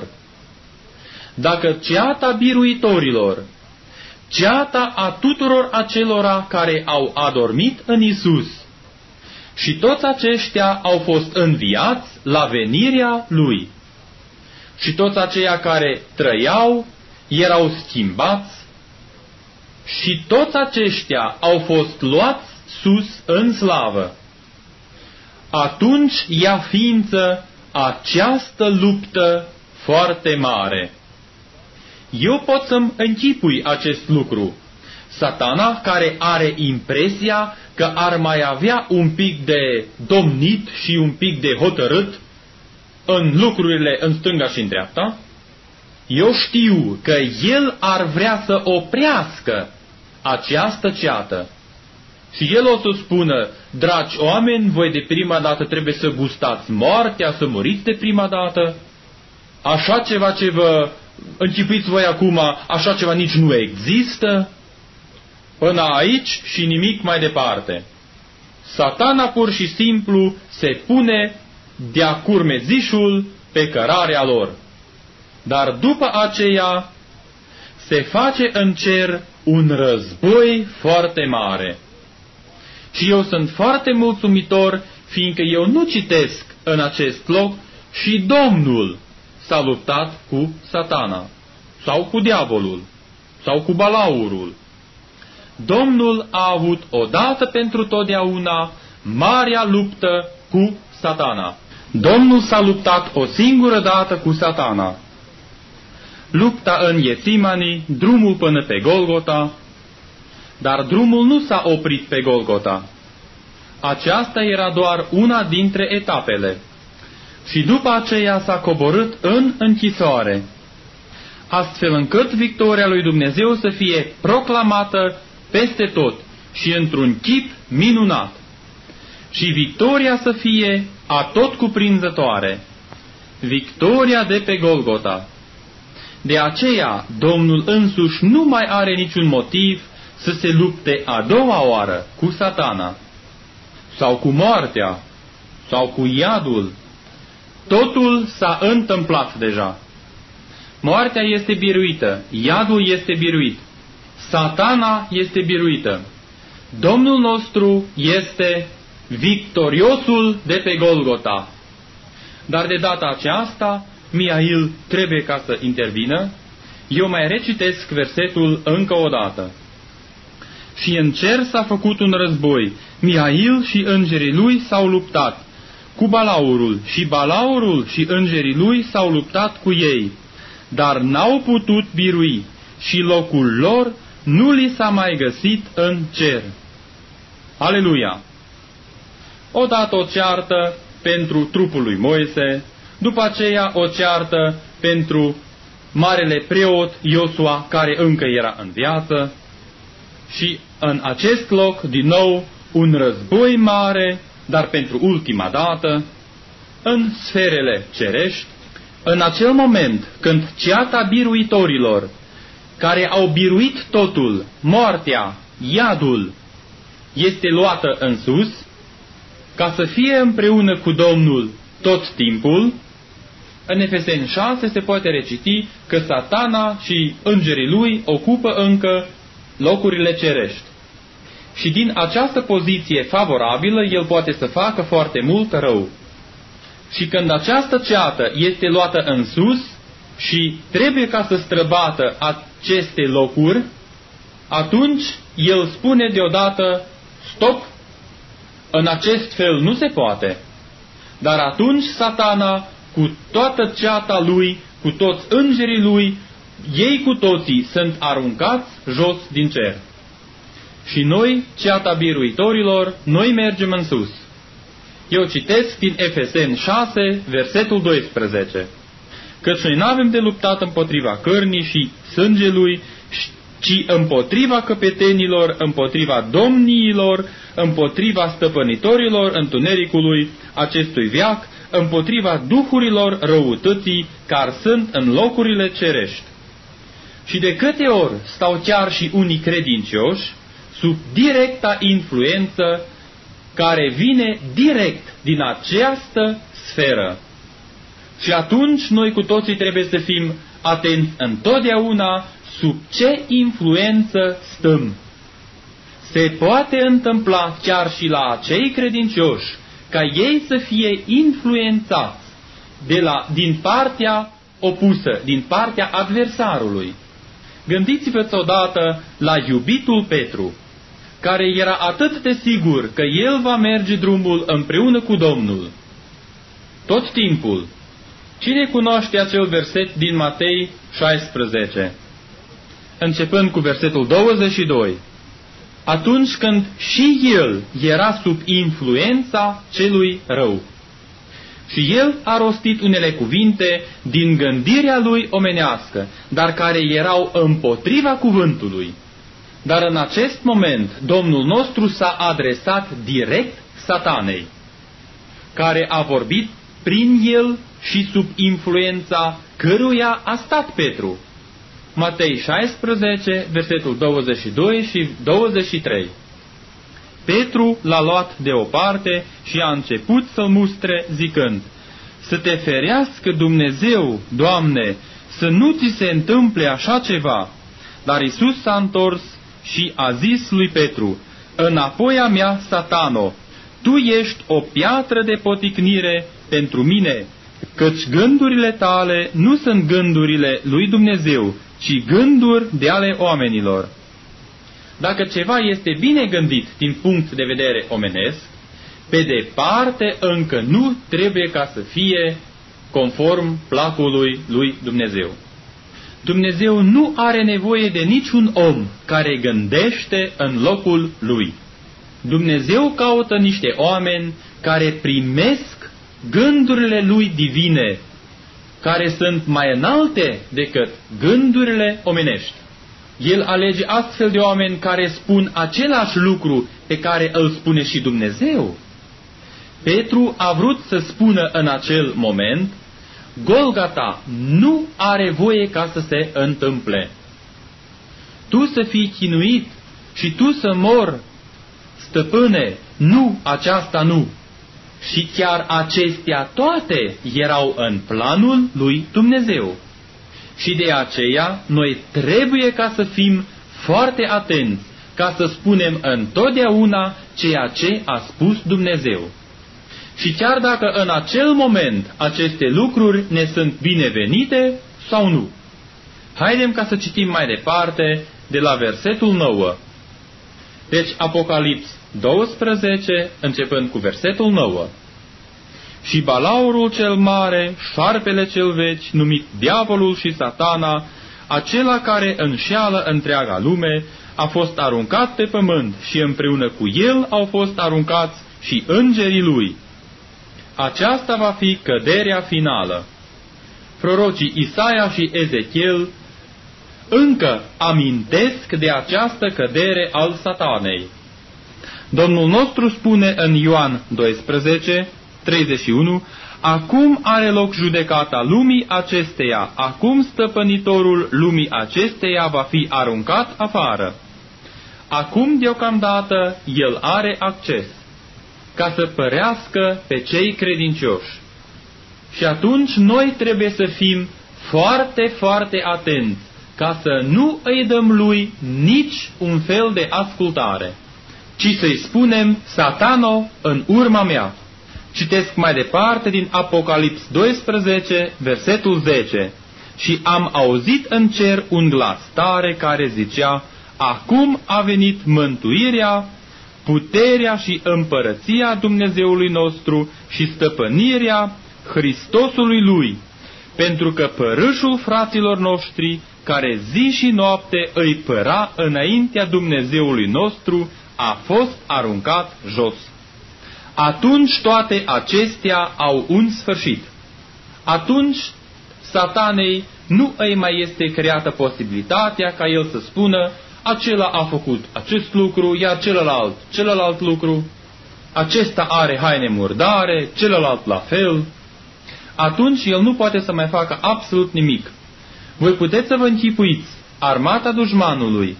S2: Dacă ceata biruitorilor, ceata a tuturor acelora care au adormit în Isus, și toți aceștia au fost înviați la venirea Lui. Și toți aceia care trăiau erau schimbați și toți aceștia au fost luați sus în slavă. Atunci ia ființă această luptă foarte mare. Eu pot să-mi închipui acest lucru. Satana, care are impresia că ar mai avea un pic de domnit și un pic de hotărât în lucrurile în stânga și în dreapta, eu știu că el ar vrea să oprească această ceată. Și el o să spună, dragi oameni, voi de prima dată trebuie să gustați moartea, să muriți de prima dată. Așa ceva ce vă închipuiți voi acum, așa ceva nici nu există. Până aici și nimic mai departe. Satana pur și simplu se pune de-a curmezișul pe cărarea lor. Dar după aceea se face în cer un război foarte mare. Și eu sunt foarte mulțumitor, fiindcă eu nu citesc în acest loc și Domnul s-a luptat cu Satana, sau cu diavolul, sau cu Balaurul. Domnul a avut odată pentru totdeauna marea luptă cu Satana. Domnul s-a luptat o singură dată cu Satana. lupta în Iețimani, drumul până pe Golgota, dar drumul nu s-a oprit pe Golgota. Aceasta era doar una dintre etapele. Și după aceea s-a coborât în închisoare, astfel încât victoria lui Dumnezeu să fie proclamată peste tot și într-un chip minunat. Și victoria să fie atotcuprinzătoare, victoria de pe Golgota. De aceea, Domnul însuși nu mai are niciun motiv să se lupte a doua oară cu Satana, sau cu moartea, sau cu iadul. Totul s-a întâmplat deja. Moartea este biruită, iadul este biruit, Satana este biruită. Domnul nostru este victoriosul de pe Golgota. Dar de data aceasta, Mihail trebuie ca să intervină. Eu mai recitesc versetul încă o dată. Și în cer s-a făcut un război. Mihail și îngerii lui s-au luptat cu Balaurul și Balaurul și îngerii lui s-au luptat cu ei, dar n-au putut birui și locul lor nu li s-a mai găsit în cer. Aleluia! Odată o ceartă pentru trupul lui Moise, după aceea o ceartă pentru marele preot Iosua, care încă era în viață, și în acest loc, din nou, un război mare, dar pentru ultima dată, în sferele cerești, în acel moment când ceata biruitorilor, care au biruit totul, moartea, iadul, este luată în sus, ca să fie împreună cu Domnul tot timpul, în Efeseni 6 se poate reciti că Satana și îngerii lui ocupă încă locurile cerești. Și din această poziție favorabilă, el poate să facă foarte mult rău. Și când această ceată este luată în sus și trebuie ca să străbată aceste locuri, atunci el spune deodată, stop, în acest fel nu se poate. Dar atunci Satana, cu toată ceata lui, cu toți îngerii lui, ei cu toții sunt aruncați jos din cer. Și noi, ceata biruitorilor, noi mergem în sus. Eu citesc din Efeseni 6, versetul 12. Căci noi n-avem de luptat împotriva cărnii și sângelui, ci împotriva căpetenilor, împotriva domniilor, împotriva stăpânitorilor întunericului acestui veac, împotriva duhurilor răutății care sunt în locurile cerești. Și de câte ori stau chiar și unii credincioși sub directa influență care vine direct din această sferă. Și atunci noi cu toții trebuie să fim atenți întotdeauna sub ce influență stăm. Se poate întâmpla chiar și la acei credincioși ca ei să fie influențați din partea opusă, din partea adversarului. Gândiți-vă odată la iubitul Petru, care era atât de sigur că el va merge drumul împreună cu Domnul. Tot timpul. Cine cunoaște acel verset din Matei 16? Începând cu versetul 22. Atunci când și el era sub influența celui rău. Și el a rostit unele cuvinte din gândirea lui omenească, dar care erau împotriva cuvântului. Dar în acest moment Domnul nostru s-a adresat direct Satanei, care a vorbit prin el și sub influența căruia a stat Petru. Matei 16, versetul 22 și 23. Petru l-a luat deoparte și a început să-l mustre zicând: Să te ferească Dumnezeu, Doamne, să nu ți se întâmple așa ceva. Dar Iisus s-a întors și a zis lui Petru: Înapoi a mea, Satano, tu ești o piatră de poticnire pentru mine, căci gândurile tale nu sunt gândurile lui Dumnezeu, ci gânduri de ale oamenilor. Dacă ceva este bine gândit din punct de vedere omenesc, pe departe încă nu trebuie ca să fie conform placului lui Dumnezeu. Dumnezeu nu are nevoie de niciun om care gândește în locul lui. Dumnezeu caută niște oameni care primesc gândurile lui divine, care sunt mai înalte decât gândurile omenești. El alege astfel de oameni care spun același lucru pe care îl spune și Dumnezeu. Petru a vrut să spună în acel moment: Golgota nu are voie ca să se întâmple. Tu să fii chinuit și tu să mor, stăpâne, nu, aceasta nu. Și chiar acestea toate erau în planul lui Dumnezeu. Și de aceea noi trebuie ca să fim foarte atenți, ca să spunem întotdeauna ceea ce a spus Dumnezeu. Și chiar dacă în acel moment aceste lucruri ne sunt binevenite sau nu. Haidem ca să citim mai departe de la versetul 9. Deci Apocalips 12, începând cu versetul 9. Și balaurul cel mare, șarpele cel veci, numit diavolul și satana, acela care înșeală întreaga lume, a fost aruncat pe pământ și împreună cu el au fost aruncați și îngerii lui. Aceasta va fi căderea finală. Prorocii Isaia și Ezechiel încă amintesc de această cădere al satanei. Domnul nostru spune în Ioan 12, 31, acum are loc judecata lumii acesteia, acum stăpânitorul lumii acesteia va fi aruncat afară. Acum deocamdată el are acces, ca să părească pe cei credincioși. Și atunci noi trebuie să fim foarte, foarte atenți, ca să nu îi dăm lui nici un fel de ascultare, ci să-i spunem: Satano, în urma mea. Citesc mai departe din Apocalips 12, versetul 10. Și am auzit în cer un glas tare care zicea: acum a venit mântuirea, puterea și împărăția Dumnezeului nostru și stăpânirea Hristosului Lui, pentru că părâșul fraților noștri, care zi și noapte îi păra înaintea Dumnezeului nostru, a fost aruncat jos. Atunci toate acestea au un sfârșit. Atunci satanei nu îi mai este creată posibilitatea ca el să spună: acela a făcut acest lucru, iar celălalt lucru, acesta are haine murdare, celălalt la fel. Atunci el nu poate să mai facă absolut nimic. Voi puteți să vă închipuiți armata dușmanului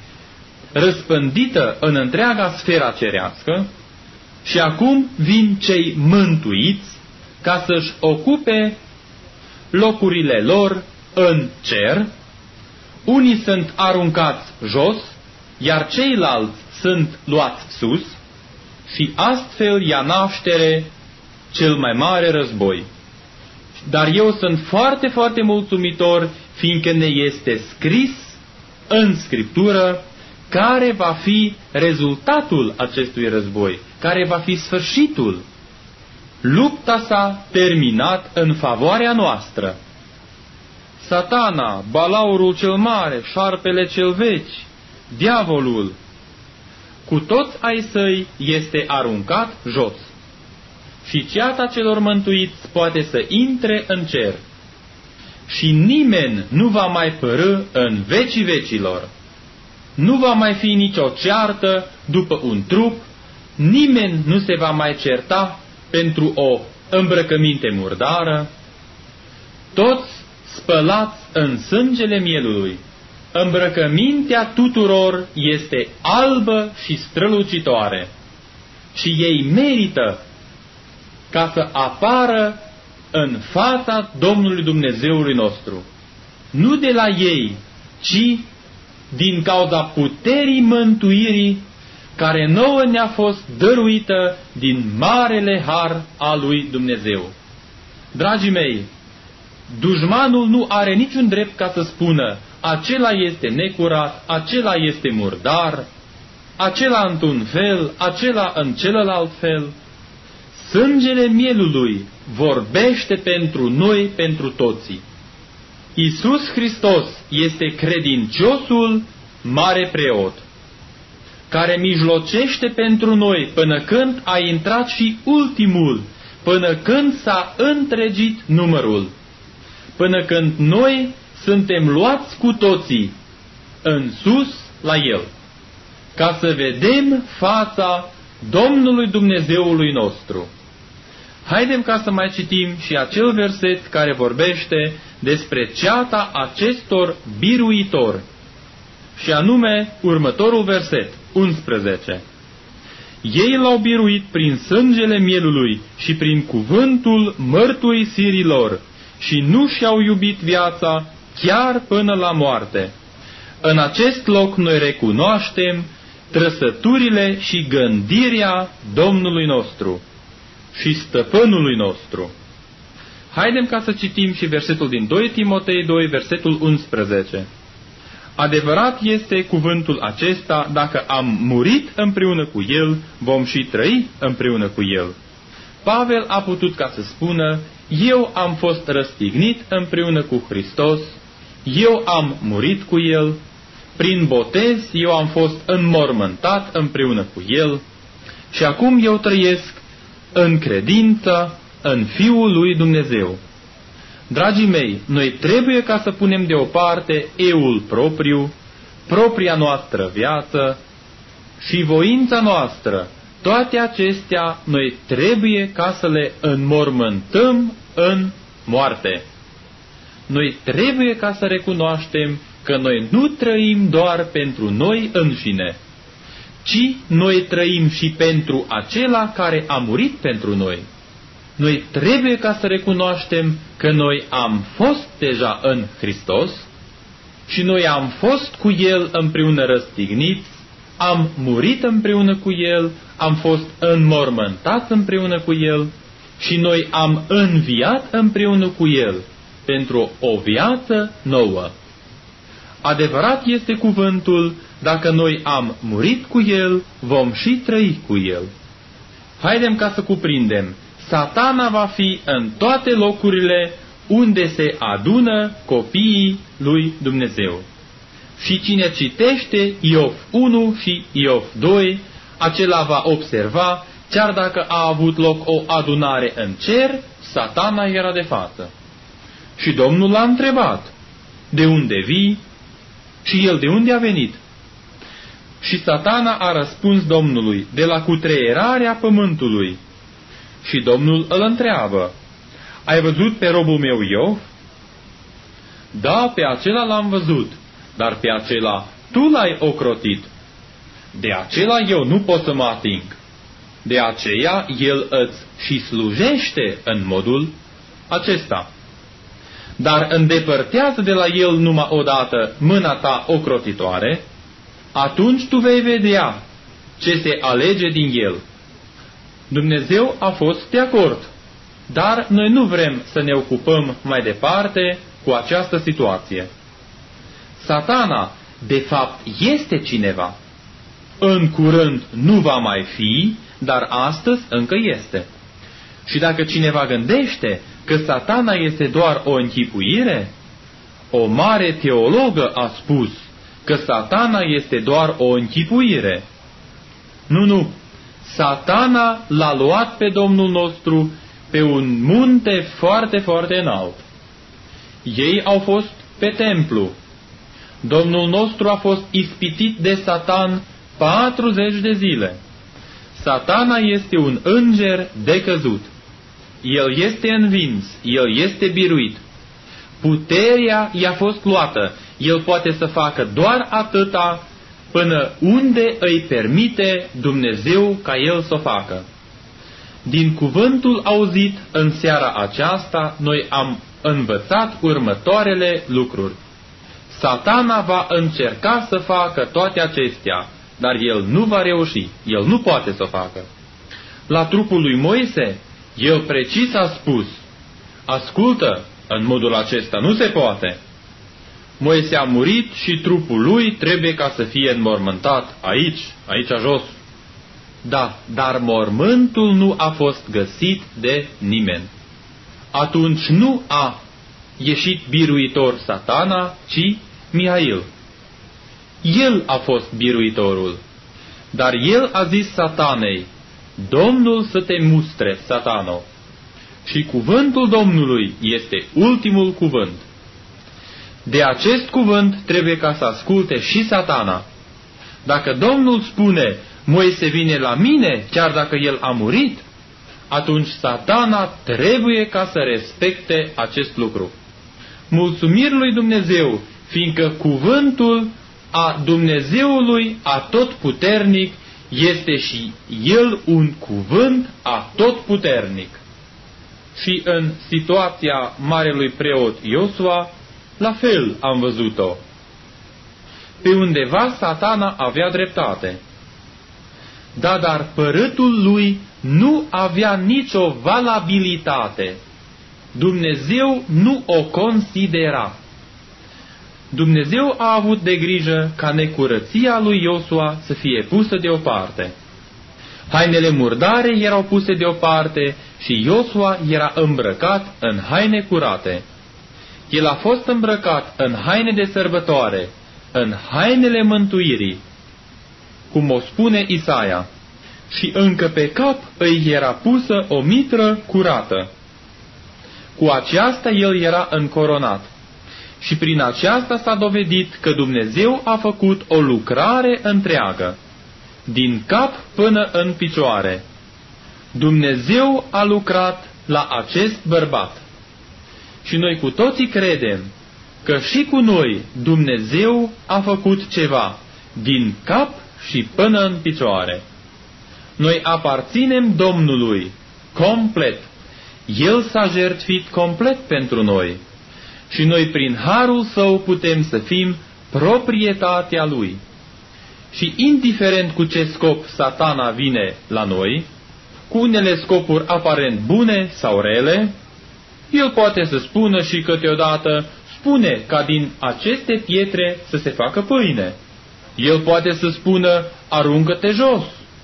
S2: răspândită în întreaga sfera cerească, și acum vin cei mântuiți ca să-și ocupe locurile lor în cer. Unii sunt aruncați jos, iar ceilalți sunt luați sus, și astfel ia naștere cel mai mare război. Dar eu sunt foarte, foarte mulțumitor, fiindcă ne este scris în Scriptură care va fi rezultatul acestui război, care va fi sfârșitul. Lupta s-a terminat în favoarea noastră. Satana, balaurul cel mare, șarpele cel veci, diavolul, cu toți ai săi, este aruncat jos. Și ceata celor mântuiți poate să intre în cer. Și nimeni nu va mai părâ în vecii vecilor. Nu va mai fi nicio ceartă după un trup, nimeni nu se va mai certa pentru o îmbrăcăminte murdară. Toți spălați în sângele mielului. Îmbrăcămintea tuturor este albă și strălucitoare. Și ei merită ca să apară în fața Domnului Dumnezeului nostru. Nu de la ei, ci din cauza puterii mântuirii care nouă ne-a fost dăruită din marele har al lui Dumnezeu. Dragii mei, dușmanul nu are niciun drept ca să spună: acela este necurat, acela este murdar, acela într-un fel, acela în celălalt fel. Sângele mielului vorbește pentru noi, pentru toții. Iisus Hristos este credinciosul mare preot, care mijlocește pentru noi până când a intrat și ultimul, până când s-a întregit numărul, până când noi suntem luați cu toții în sus la El, ca să vedem fața Domnului Dumnezeului nostru. Haidem ca să mai citim și acel verset care vorbește despre ceata acestor biruitori, și anume următorul verset, 11. Ei l-au biruit prin sângele mielului și prin cuvântul mărturisirilor și nu și-au iubit viața chiar până la moarte. În acest loc noi recunoaștem trăsăturile și gândirea Domnului nostru și Stăpânului nostru. Haidem ca să citim și versetul din 2 Timotei 2, versetul 11. Adevărat este cuvântul acesta, dacă am murit împreună cu El, vom și trăi împreună cu El. Pavel a putut ca să spună, eu am fost răstignit împreună cu Hristos, eu am murit cu El, prin botez eu am fost înmormântat împreună cu El și acum eu trăiesc în credință în Fiul lui Dumnezeu. Dragii mei, noi trebuie ca să punem deoparte eul propriu, propria noastră viață și voința noastră. Toate acestea noi trebuie ca să le înmormântăm în moarte. Noi trebuie ca să recunoaștem că noi nu trăim doar pentru noi înșine, ci noi trăim și pentru acela care a murit pentru noi. Noi trebuie ca să recunoaștem că noi am fost deja în Hristos și noi am fost cu El împreună răstigniți, am murit împreună cu El, am fost înmormântați împreună cu El și noi am înviat împreună cu El pentru o viață nouă. Adevărat este cuvântul, dacă noi am murit cu El, vom și trăi cu El. Haidem ca să cuprindem. Satana va fi în toate locurile unde se adună copiii lui Dumnezeu. Și cine citește Iov 1 și Iov 2, acela va observa, chiar dacă a avut loc o adunare în cer, Satana era de față. Și Domnul l-a întrebat, de unde vii? Și el, de unde a venit? Și Satana a răspuns Domnului, de la cutreierarea pământului. Și Domnul îl întreabă, ai văzut pe robul meu Iov? Da, pe acela l-am văzut, dar pe acela tu l-ai ocrotit. De acela eu nu pot să mă ating. De aceea el îți și slujește în modul acesta. Dar îndepărtează de la el numai odată mâna ta ocrotitoare, atunci tu vei vedea ce se alege din el. Dumnezeu a fost de acord, dar noi nu vrem să ne ocupăm mai departe cu această situație. Satana, de fapt, este cineva. În curând nu va mai fi, dar astăzi încă este. Și dacă cineva gândește că Satana este doar o închipuire, o mare teologă a spus că Satana este doar o închipuire. Nu. Satana l-a luat pe Domnul nostru pe un munte foarte, foarte înalt. Ei au fost pe templu. Domnul nostru a fost ispitit de Satan 40 de zile. Satana este un înger decăzut. El este învins, el este biruit. Puterea i-a fost luată. El poate să facă doar atâta până unde îi permite Dumnezeu ca el să o facă. Din cuvântul auzit în seara aceasta, noi am învățat următoarele lucruri. Satana va încerca să facă toate acestea, dar el nu va reuși, el nu poate să o facă. La trupul lui Moise, el precis a spus, ascultă, în modul acesta nu se poate. Moise a murit și trupul lui trebuie ca să fie înmormântat aici jos. Da, dar mormântul nu a fost găsit de nimeni. Atunci nu a ieșit biruitor Satana, ci Mihail. El a fost biruitorul, dar el a zis Satanei: Domnul să te mustre, Satano. Și cuvântul Domnului este ultimul cuvânt. De acest cuvânt trebuie ca să asculte și Satana. Dacă Domnul spune: Moise vine la mine, chiar dacă el a murit, atunci Satana trebuie ca să respecte acest lucru. Mulțumiri lui Dumnezeu, fiindcă cuvântul a Dumnezeului Atotputernic este și el un cuvânt atotputernic. Și în situația marelui preot Iosua, la fel am văzut-o. Pe undeva Satana avea dreptate. Da, dar părâtul lui nu avea nicio valabilitate. Dumnezeu nu o considera. Dumnezeu a avut de grijă ca necurăția lui Iosua să fie pusă deoparte. Hainele murdare erau puse deoparte și Iosua era îmbrăcat în haine curate. El a fost îmbrăcat în haine de sărbătoare, în hainele mântuirii, cum o spune Isaia, și încă pe cap îi era pusă o mitră curată. Cu aceasta el era încoronat. Și prin aceasta s-a dovedit că Dumnezeu a făcut o lucrare întreagă, din cap până în picioare. Dumnezeu a lucrat la acest bărbat. Și noi cu toții credem că și cu noi Dumnezeu a făcut ceva, din cap și până în picioare. Noi aparținem Domnului complet. El s-a jertfit complet pentru noi. Și noi prin harul său putem să fim proprietatea lui. Și indiferent cu ce scop Satana vine la noi, cu unele scopuri aparent bune sau rele, el poate să spună și câteodată spune ca din aceste pietre să se facă pâine. El poate să spună: aruncă-te jos.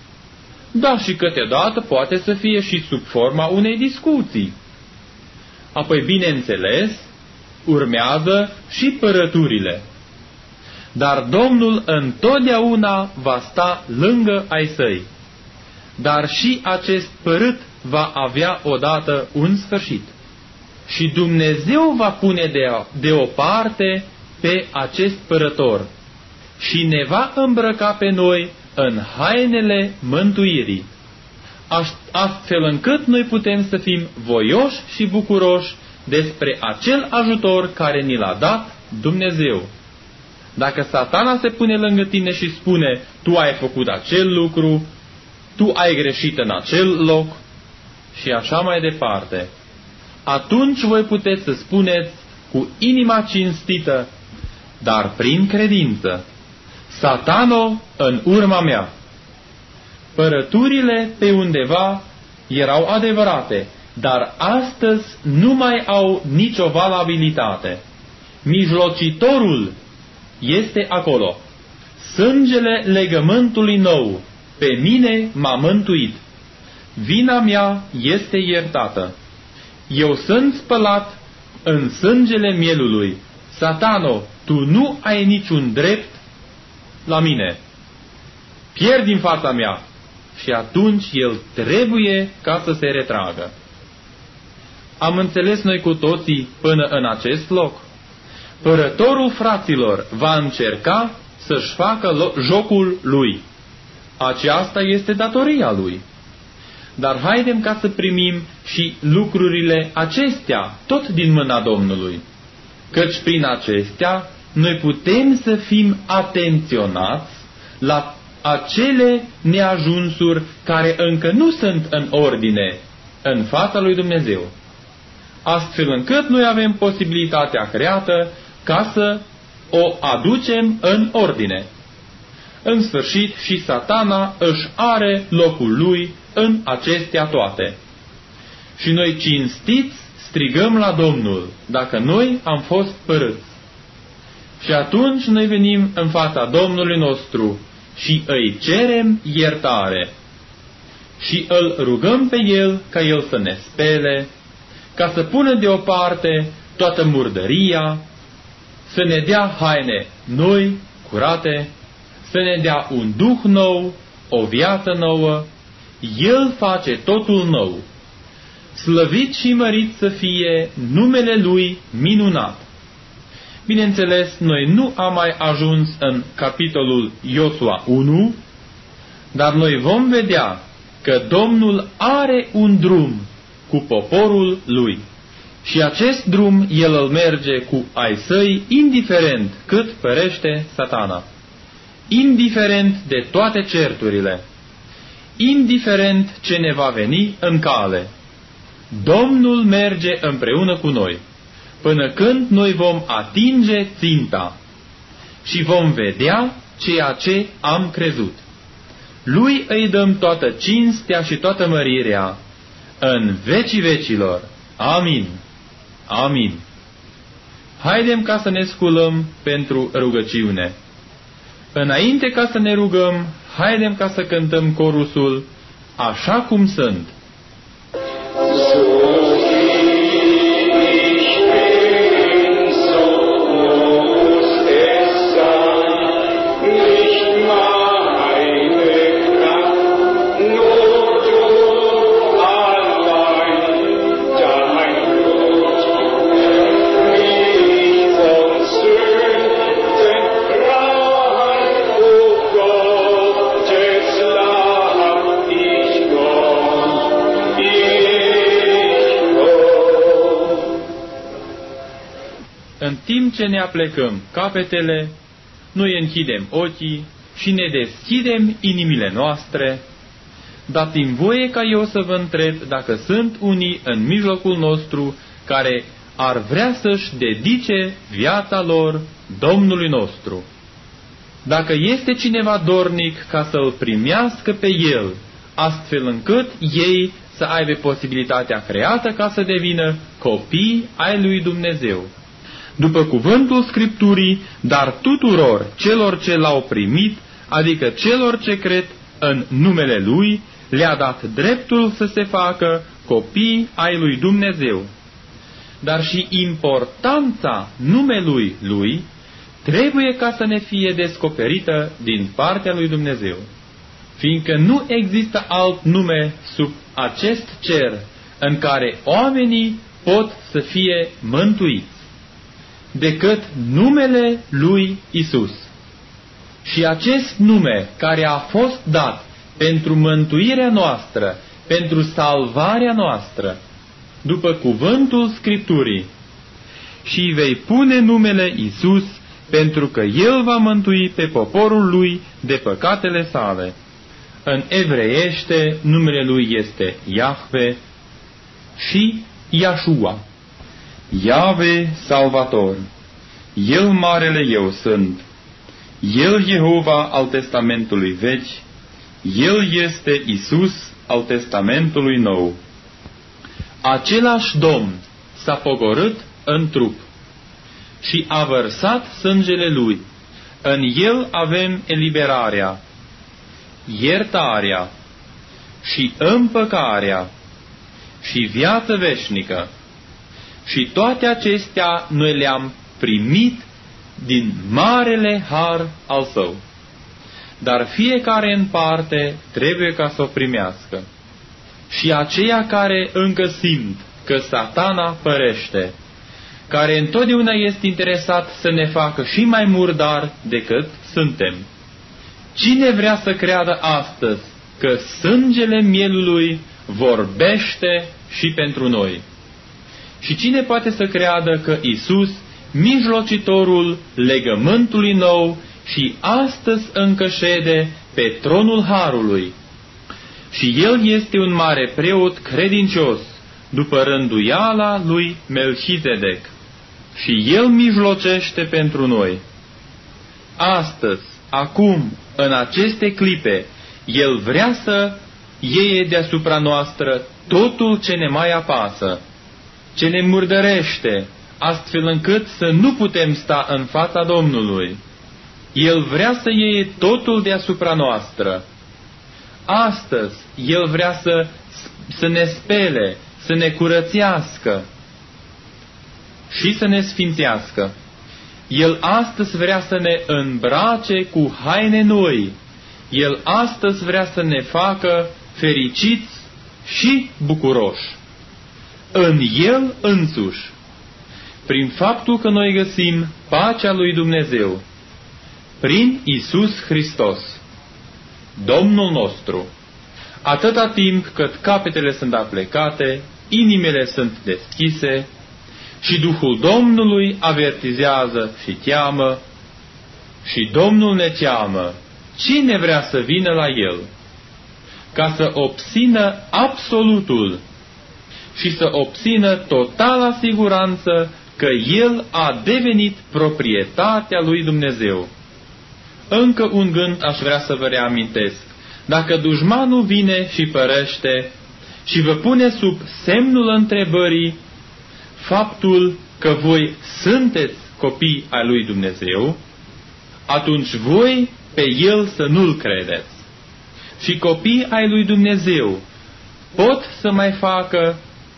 S2: Da, și câteodată poate să fie și sub forma unei discuții. Apoi, bineînțeles, urmează și părăturile. Dar Domnul întotdeauna va sta lângă ai săi. Dar și acest părât va avea odată un sfârșit. Și Dumnezeu va pune deoparte pe acest părător și ne va îmbrăca pe noi în hainele mântuirii, astfel încât noi putem să fim voioși și bucuroși despre acel ajutor care ni l-a dat Dumnezeu. Dacă Satana se pune lângă tine și spune: tu ai făcut acel lucru, tu ai greșit în acel loc și așa mai departe, atunci voi puteți să spuneți cu inima cinstită: dar prin credință, Satano în urma mea. Părăturile pe undeva erau adevărate, dar astăzi nu mai au nicio valabilitate. Mijlocitorul este acolo. Sângele legământului nou pe mine m-a mântuit. Vina mea este iertată. Eu sunt spălat în sângele mielului. Satano, tu nu ai niciun drept la mine. Pierd din fața mea. Și atunci el trebuie ca să se retragă. Am înțeles noi cu toții până în acest loc? Părătorul fraților va încerca să-și facă jocul lui. Aceasta este datoria lui. Dar haidem ca să primim și lucrurile acestea tot din mâna Domnului, căci prin acestea noi putem să fim atenționați la acele neajunsuri care încă nu sunt în ordine în fața lui Dumnezeu, astfel încât noi avem posibilitatea creată ca să o aducem în ordine. În sfârșit, și Satana își are locul lui în acestea toate. Și noi cinstiți strigăm la Domnul dacă noi am fost părâți. Și atunci noi venim în fața Domnului nostru și îi cerem iertare. Și îl rugăm pe El ca El să ne spele, ca să pună deoparte toată murdăria, să ne dea haine noi, curate, să ne dea un duh nou, o viață nouă. El face totul nou. Slăvit și mărit să fie numele Lui minunat. Bineînțeles, noi nu am mai ajuns în capitolul Iosua 1, dar noi vom vedea că Domnul are un drum cu poporul Lui. Și acest drum El îl merge cu ai săi, indiferent cât părește Satana, indiferent de toate certurile, indiferent ce ne va veni în cale. Domnul merge împreună cu noi, până când noi vom atinge ținta și vom vedea ceea ce am crezut. Lui îi dăm toată cinstea și toată mărirea în vecii vecilor. Amin. Amin. Haidem ca să ne sculăm pentru rugăciune. Înainte ca să ne rugăm, haidem ca să cântăm corusul Așa cum sunt. În timp ce ne aplecăm capetele, noi închidem ochii și ne deschidem inimile noastre. Dați-mi voie ca eu să vă întreb dacă sunt unii în mijlocul nostru care ar vrea să-și dedice viața lor Domnului nostru. Dacă este cineva dornic ca să-L primească pe El, astfel încât ei să aibă posibilitatea creată ca să devină copii ai lui Dumnezeu. După cuvântul Scripturii, dar tuturor celor ce l-au primit, adică celor ce cred în numele Lui, le-a dat dreptul să se facă copii ai lui Dumnezeu. Dar și importanța numelui Lui trebuie ca să ne fie descoperită din partea lui Dumnezeu, fiindcă nu există alt nume sub acest cer în care oamenii pot să fie mântuiți decât numele lui Isus. Și acest nume care a fost dat pentru mântuirea noastră, pentru salvarea noastră, după cuvântul Scripturii, și vei pune numele Isus, pentru că El va mântui pe poporul Lui de păcatele sale. În evreiește numele Lui este Iahve și Iashua. Iave Salvator, El marele eu sunt, El Jehova al Testamentului vechi, El este Isus al Testamentului nou. Același Domn s-a pogorât în trup și a vărsat sângele Lui. În El avem eliberarea, iertarea și împăcarea și viață veșnică. Și toate acestea noi le-am primit din marele har al Său. Dar fiecare în parte trebuie ca să o primească. Și aceia care încă simt că Satana părește, care întotdeauna este interesat să ne facă și mai murdari decât suntem. Cine vrea să creadă astăzi că sângele mielului vorbește și pentru noi? Și cine poate să creadă că Isus, mijlocitorul legământului nou, și astăzi încă șede pe tronul harului? Și El este un mare preot credincios, după rânduiala lui Melchizedec. Și El mijlocește pentru noi. Astăzi, acum, în aceste clipe, El vrea să iei deasupra noastră totul ce ne mai apasă, ce ne murdărește, astfel încât să nu putem sta în fața Domnului. El vrea să iei totul deasupra noastră. Astăzi, El vrea să ne spele, să ne curățească. și să ne sfințească. El astăzi vrea să ne îmbrace cu haine noi. El astăzi vrea să ne facă fericiți și bucuroși. În El însuși, prin faptul că noi găsim pacea lui Dumnezeu, prin Iisus Hristos, Domnul nostru, atâta timp cât capetele sunt aplecate, inimile sunt deschise și Duhul Domnului avertizează și cheamă, și Domnul ne cheamă, cine vrea să vină la El, ca să obțină absolutul și să obțină totala siguranță că El a devenit proprietatea lui Dumnezeu. Încă un gând aș vrea să vă reamintesc. Dacă dușmanul vine și părăște și vă pune sub semnul întrebării faptul că voi sunteți copii ai lui Dumnezeu, atunci voi pe el să nu-l credeți. Și copiii ai lui Dumnezeu pot să mai facă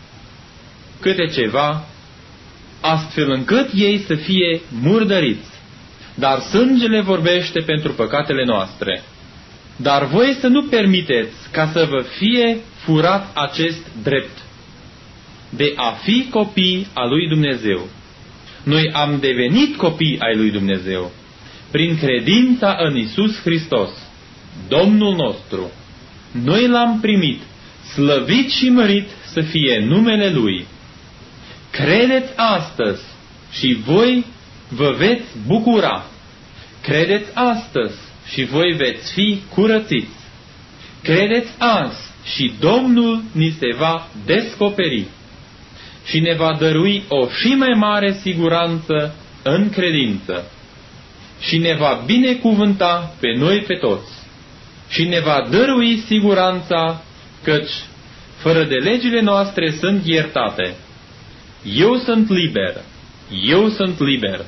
S2: câte ceva, astfel încât ei să fie murdăriți. Dar sângele vorbește pentru păcatele noastre. Dar voi să nu permiteți ca să vă fie furat acest drept de a fi copii al lui Dumnezeu. Noi am devenit copii ai lui Dumnezeu prin credința în Iisus Hristos, Domnul nostru. Noi l-am primit, slăvit și mărit să fie numele Lui. Credeți astăzi și voi vă veți bucura. Credeți astăzi și voi veți fi curățiți. Credeți azi și Domnul ni se va descoperi și ne va dărui o și mai mare siguranță în credință și ne va binecuvânta pe noi pe toți și ne va dărui siguranța căci fără de legile noastre sunt iertate. Eu sunt liber, eu sunt liber.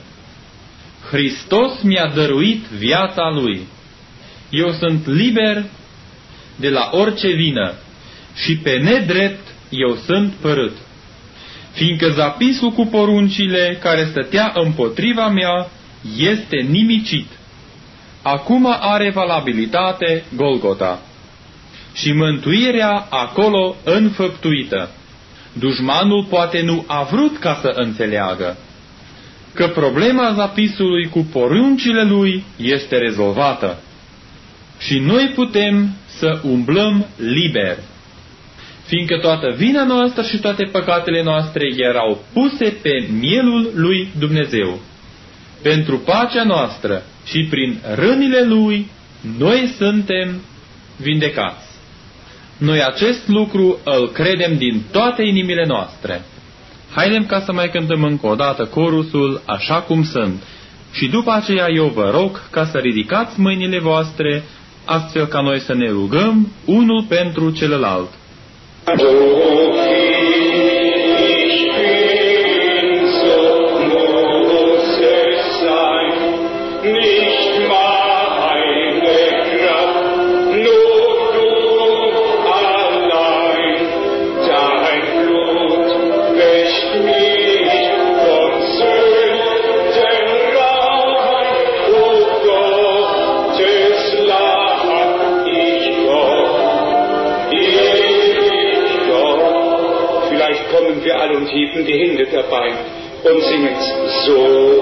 S2: Hristos mi-a dăruit viața Lui. Eu sunt liber de la orice vină și pe nedrept eu sunt părât. Fiindcă zapisul cu poruncile care stătea împotriva mea este nimicit. Acum are valabilitate Golgota și mântuirea acolo înfăptuită. Dușmanul poate nu a vrut ca să înțeleagă că problema zapisului cu poruncile lui este rezolvată și noi putem să umblăm liber, fiindcă toată vina noastră și toate păcatele noastre erau puse pe mielul lui Dumnezeu. Pentru pacea noastră și prin rănile Lui, noi suntem vindecați. Noi acest lucru îl credem din toate inimile noastre. Haidem ca să mai cântăm încă o dată corusul Așa cum sunt. Și după aceea eu vă rog ca să ridicați mâinile voastre, astfel ca noi să ne rugăm unul pentru celălalt.
S1: Heben die Hände dabei und singen so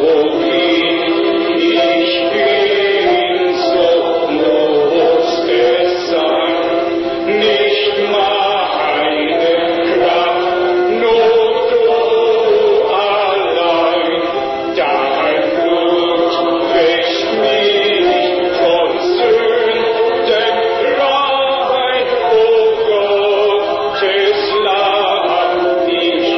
S1: wie ich bin, so muss es sein, nicht meine Kraft, nur du allein, dein Blut wäscht mich von Sünden rein, o Gottes Lamm, ich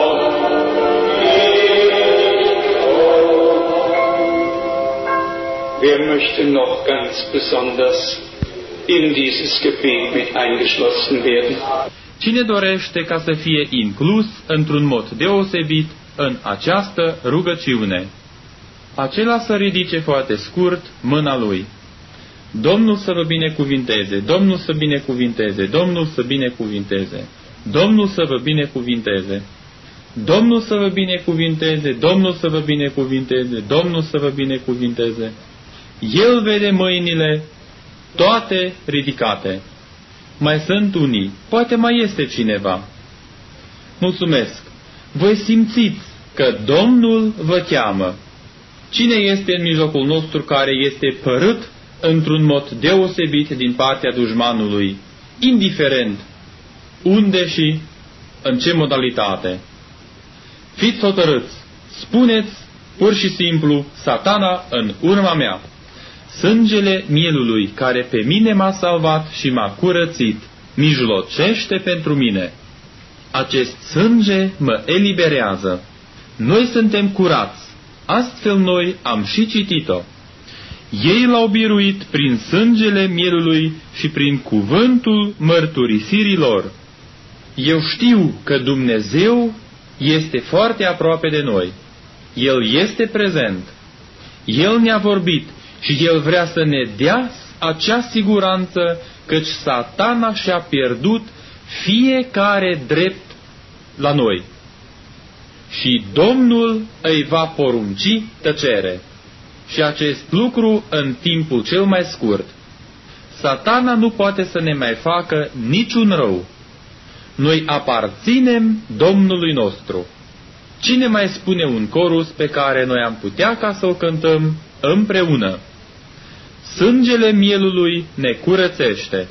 S1: Wer möchte noch ganz besonders in dieses Gebet mit eingeschlossen werden?
S2: Cine dorește ca să fie inclus într-un mod deosebit în această rugăciune? Acela să ridice foarte scurt mâna lui. Domnul să vă binecuvinteze, Domnul să binecuvinteze, Domnul să binecuvinteze, Domnul să vă binecuvinteze, Domnul să vă binecuvinteze, Domnul să vă binecuvinteze, Domnul să vă binecuvinteze. El vede mâinile toate ridicate. Mai sunt unii, poate mai este cineva. Mulțumesc. Voi simțiți că Domnul vă cheamă. Cine este în mijlocul nostru care este părât într-un mod deosebit din partea dușmanului, indiferent unde și în ce modalitate? Fiți hotărâți, spuneți pur și simplu: Satana, în urma mea. Sângele mielului care pe mine m-a salvat și m-a curățit, mijlocește pentru mine. Acest sânge mă eliberează. Noi suntem curați, astfel noi am și citit-o. Ei l-au biruit prin sângele mielului și prin cuvântul mărturisirii lor. Eu știu că Dumnezeu este foarte aproape de noi. El este prezent. El ne-a vorbit și El vrea să ne dea acea siguranță căci Satana și-a pierdut fiecare drept la noi. Și Domnul îi va porunci tăcere. Și acest lucru în timpul cel mai scurt. Satana nu poate să ne mai facă niciun rău. Noi aparținem Domnului nostru. Cine mai spune un corus pe care noi am putea ca să o cântăm împreună? Sângele mielului ne curățește.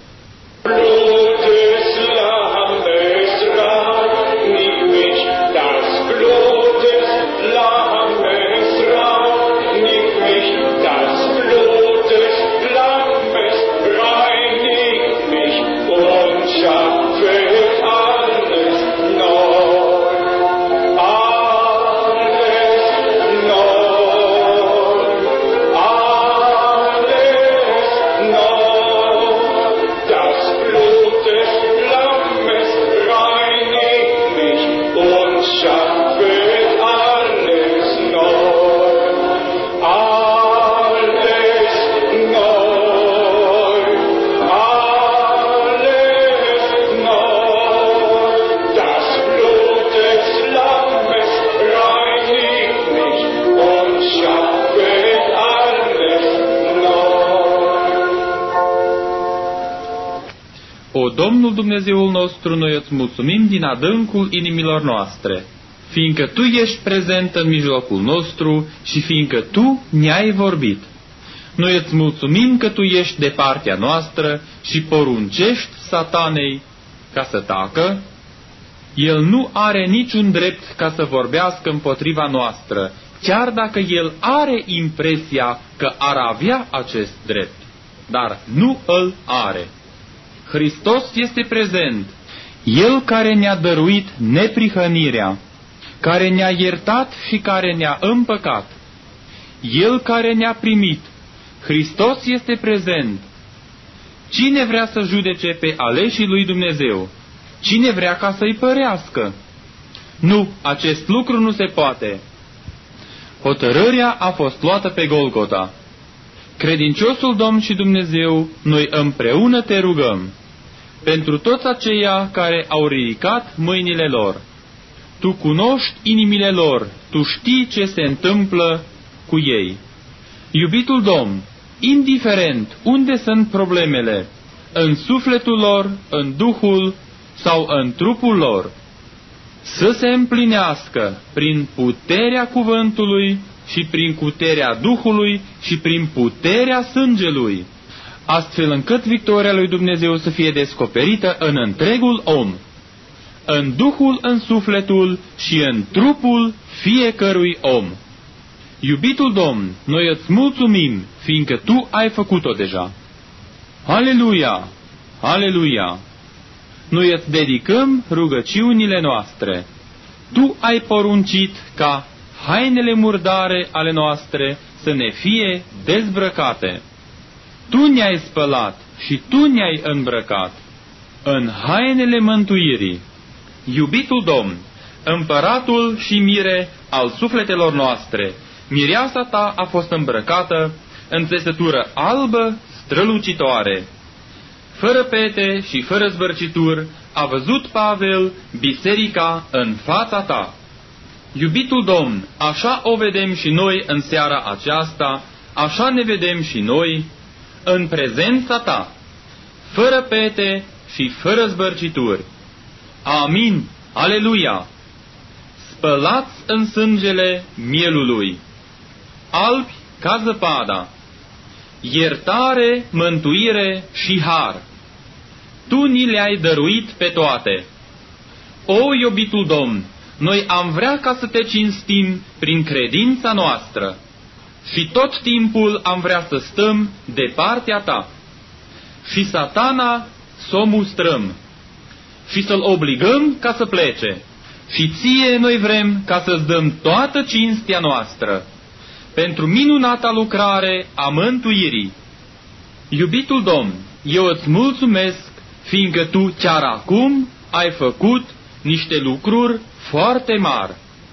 S2: O, Domnul Dumnezeul nostru, noi îți mulțumim din adâncul inimilor noastre, fiindcă Tu ești prezent în mijlocul nostru și fiindcă Tu ne-ai vorbit. Noi îți mulțumim că Tu ești de partea noastră și poruncești Satanei ca să tacă. El nu are niciun drept ca să vorbească împotriva noastră, chiar dacă el are impresia că ar avea acest drept, dar nu îl are. Hristos este prezent, El care ne-a dăruit neprihănirea, care ne-a iertat și care ne-a împăcat, El care ne-a primit. Hristos este prezent. Cine vrea să judece pe aleșii lui Dumnezeu? Cine vrea ca să-i părească? Nu, acest lucru nu se poate. Hotărârea a fost luată pe Golgota. Credinciosul Domn și Dumnezeu, noi împreună te rugăm pentru toți aceia care au ridicat mâinile lor. Tu cunoști inimile lor, Tu știi ce se întâmplă cu ei. Iubitul Domn, indiferent unde sunt problemele, în sufletul lor, în duhul sau în trupul lor, să se împlinească prin puterea cuvântului și prin puterea Duhului și prin puterea sângelui, astfel încât victoria lui Dumnezeu să fie descoperită în întregul om, în Duhul, în sufletul și în trupul fiecărui om. Iubitul Domn, noi îți mulțumim, fiindcă Tu ai făcut-o deja. Aleluia! Aleluia! Noi îți dedicăm rugăciunile noastre. Tu ai poruncit ca hainele murdare ale noastre să ne fie dezbrăcate. Tu ne-ai spălat și Tu ne-ai îmbrăcat în hainele mântuirii. Iubitul Domn, împăratul și mire al sufletelor noastre, mireasa Ta a fost îmbrăcată în țesătură albă strălucitoare. Fără pete și fără zbărcituri a văzut Pavel biserica în fața Ta. Iubitul Domn, așa o vedem și noi în seara aceasta, așa ne vedem și noi în prezența Ta, fără pete și fără zbărcituri. Amin, aleluia! Spălați în sângele mielului, albi ca zăpada, iertare, mântuire și har. Tu ni le-ai dăruit pe toate. O, iubitul Domn, noi am vrea ca să te cinstim prin credința noastră și tot timpul am vrea să stăm de partea Ta și Satana s-o mustrăm și să-l obligăm ca să plece. Și Ție noi vrem ca să-ți dăm toată cinstea noastră pentru minunata lucrare a mântuirii. Iubitul Domn, eu îți mulțumesc, fiindcă Tu chiar acum ai făcut niște lucruri foarte mari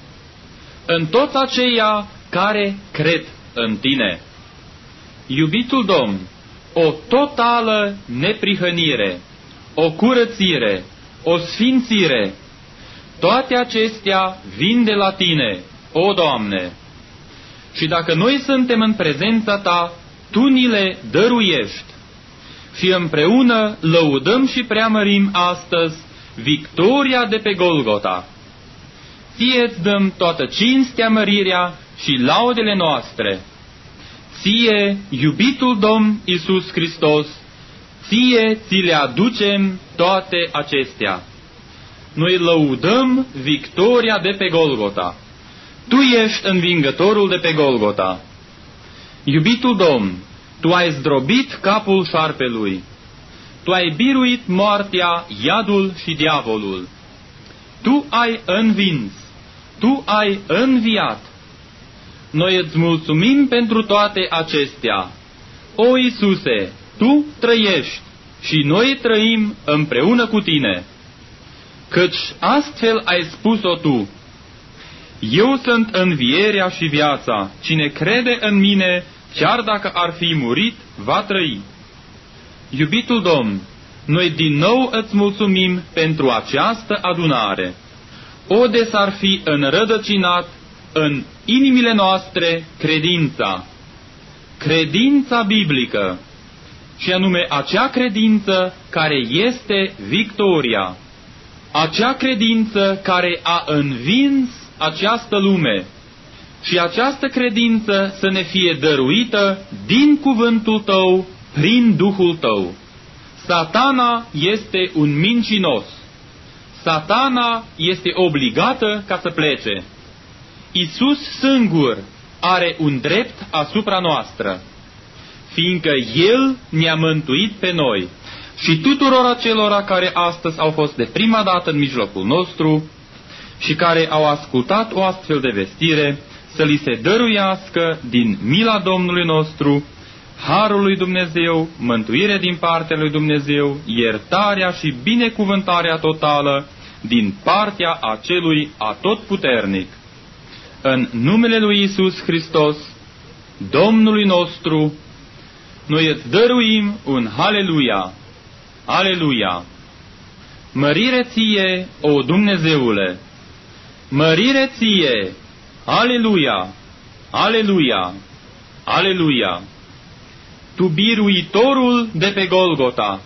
S2: în toți aceia care cred în Tine. Iubitul Domn, o totală neprihănire, o curățire, o sfințire, toate acestea vin de la Tine, o Doamne. Și dacă noi suntem în prezența Ta, Tu ni le dăruiești. Și împreună lăudăm și preamărim astăzi victoria de pe Golgota. Ție-ți dăm toată cinstea, mărirea și laudele noastre. Ție, iubitul Domn Iisus Hristos, Ție ți le aducem toate acestea. Noi lăudăm victoria de pe Golgota. Tu ești învingătorul de pe Golgota. Iubitul Domn, Tu ai zdrobit capul șarpelui. Tu ai biruit moartea, iadul și diavolul. Tu ai învins. Tu ai înviat. Noi îți mulțumim pentru toate acestea. O, Iisuse, Tu trăiești și noi trăim împreună cu Tine. Căci astfel ai spus-o Tu: Eu sunt învierea și viața. Cine crede în Mine, chiar dacă ar fi murit, va trăi. Iubitul Domn, noi din nou îți mulțumim pentru această adunare. O, de s-ar fi înrădăcinat în inimile noastre credința biblică, și anume acea credință care este victoria, acea credință care a învins această lume, și această credință să ne fie dăruită din cuvântul Tău, prin Duhul Tău. Satana este un mincinos. Satana este obligată ca să plece. Iisus singur are un drept asupra noastră, fiindcă El ne-a mântuit pe noi. Și tuturor acelora care astăzi au fost de prima dată în mijlocul nostru și care au ascultat o astfel de vestire, să li se dăruiască din mila Domnului nostru, harul lui Dumnezeu, mântuire din partea lui Dumnezeu, iertarea și binecuvântarea totală din partea acelui atotputernic. În numele lui Iisus Hristos, Domnului nostru, noi îți dăruim un Haleluia! Aleluia! Mărire Ție, o Dumnezeule! Mărire Ție! Aleluia! Aleluia! Aleluia! Tu biruitorul de pe Golgota,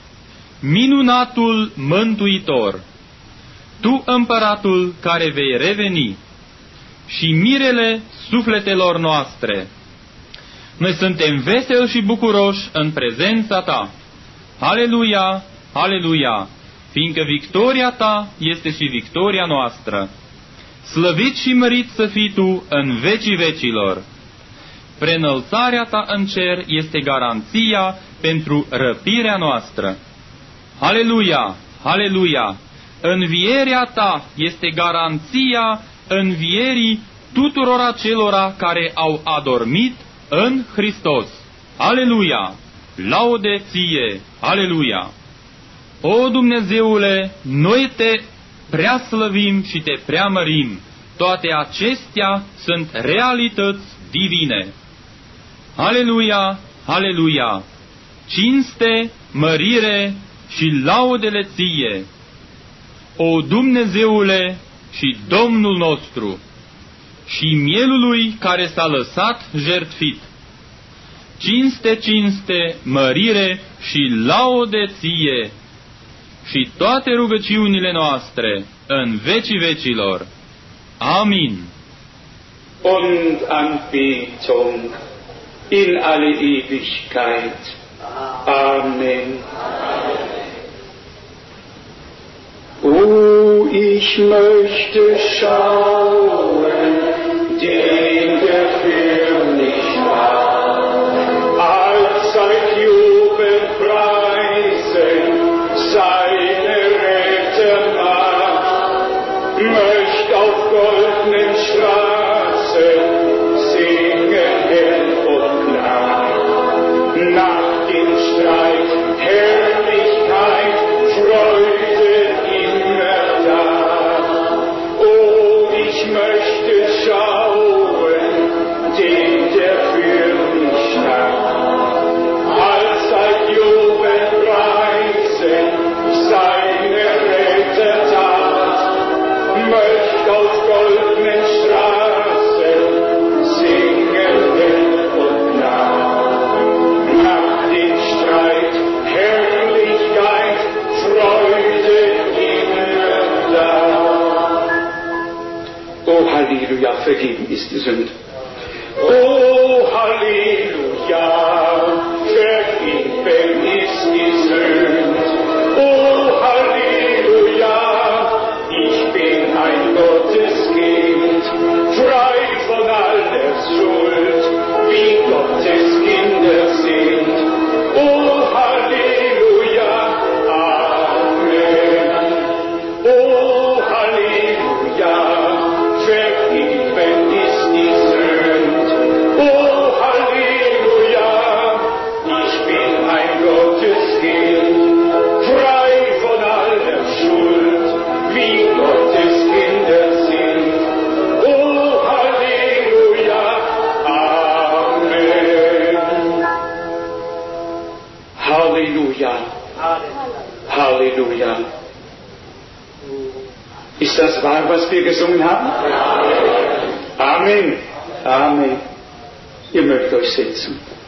S2: minunatul mântuitor, Tu împăratul care vei reveni și mirele sufletelor noastre. Noi suntem veseli și bucuroși în prezența Ta. Aleluia! Aleluia! Fiindcă victoria Ta este și victoria noastră. Slăvit și mărit să fii Tu în vecii vecilor. Preînălțarea Ta în cer este garanția pentru răpirea noastră. Aleluia! Aleluia! Învierea Ta este garanția învierii tuturor acelora care au adormit în Hristos. Aleluia! Laude Ție! Aleluia! O Dumnezeule, noi Te preaslăvim și Te preamărim. Toate acestea sunt realități divine. Aleluia! Aleluia! Cinste, mărire și laudele Ție! O Dumnezeule și Domnul nostru și mielului care s-a lăsat jertfit. Cinste, cinste, mărire și laude ție și toate rugăciunile noastre în vecii vecilor. Amin.
S1: Und Anbetung in alle Ewigkeit. Amen. O, ich möchte schauen, den der für mich war, allzeit Jubel preisen, seine Rettermacht, möcht auf goldenen Straßen singen hell und klar, nach dem Streit Herrlichkeit, Freude immer da. Oh, ich möchte schauen, den der für mich starb, allzeit Jubel preisen, seine Rettertat, möcht auf goldenen Straßen singen hell und klar, nach dem Streit Herrlichkeit, Freude immer da. Oh Halleluja, vergeben ist die Sünde. Oh Halleluja, vergeben ist die Sünde. Oh Halleluja, ich bin ein Gotteskind, frei von aller Schuld, wie Gottes Kinder sind. Oh Halleluja, Amen. Oh Halleluja, vergeben ist die Sünde. Oh Halleluja, ich bin ein Gotteskind, frei von aller Schuld, wie Gottes Kinder sind. Oh Halleluja, Amen. Halleluja, Halleluja. Ist das wahr, was wir gesungen haben? Amen. Amen. Ihr mögt euch setzen.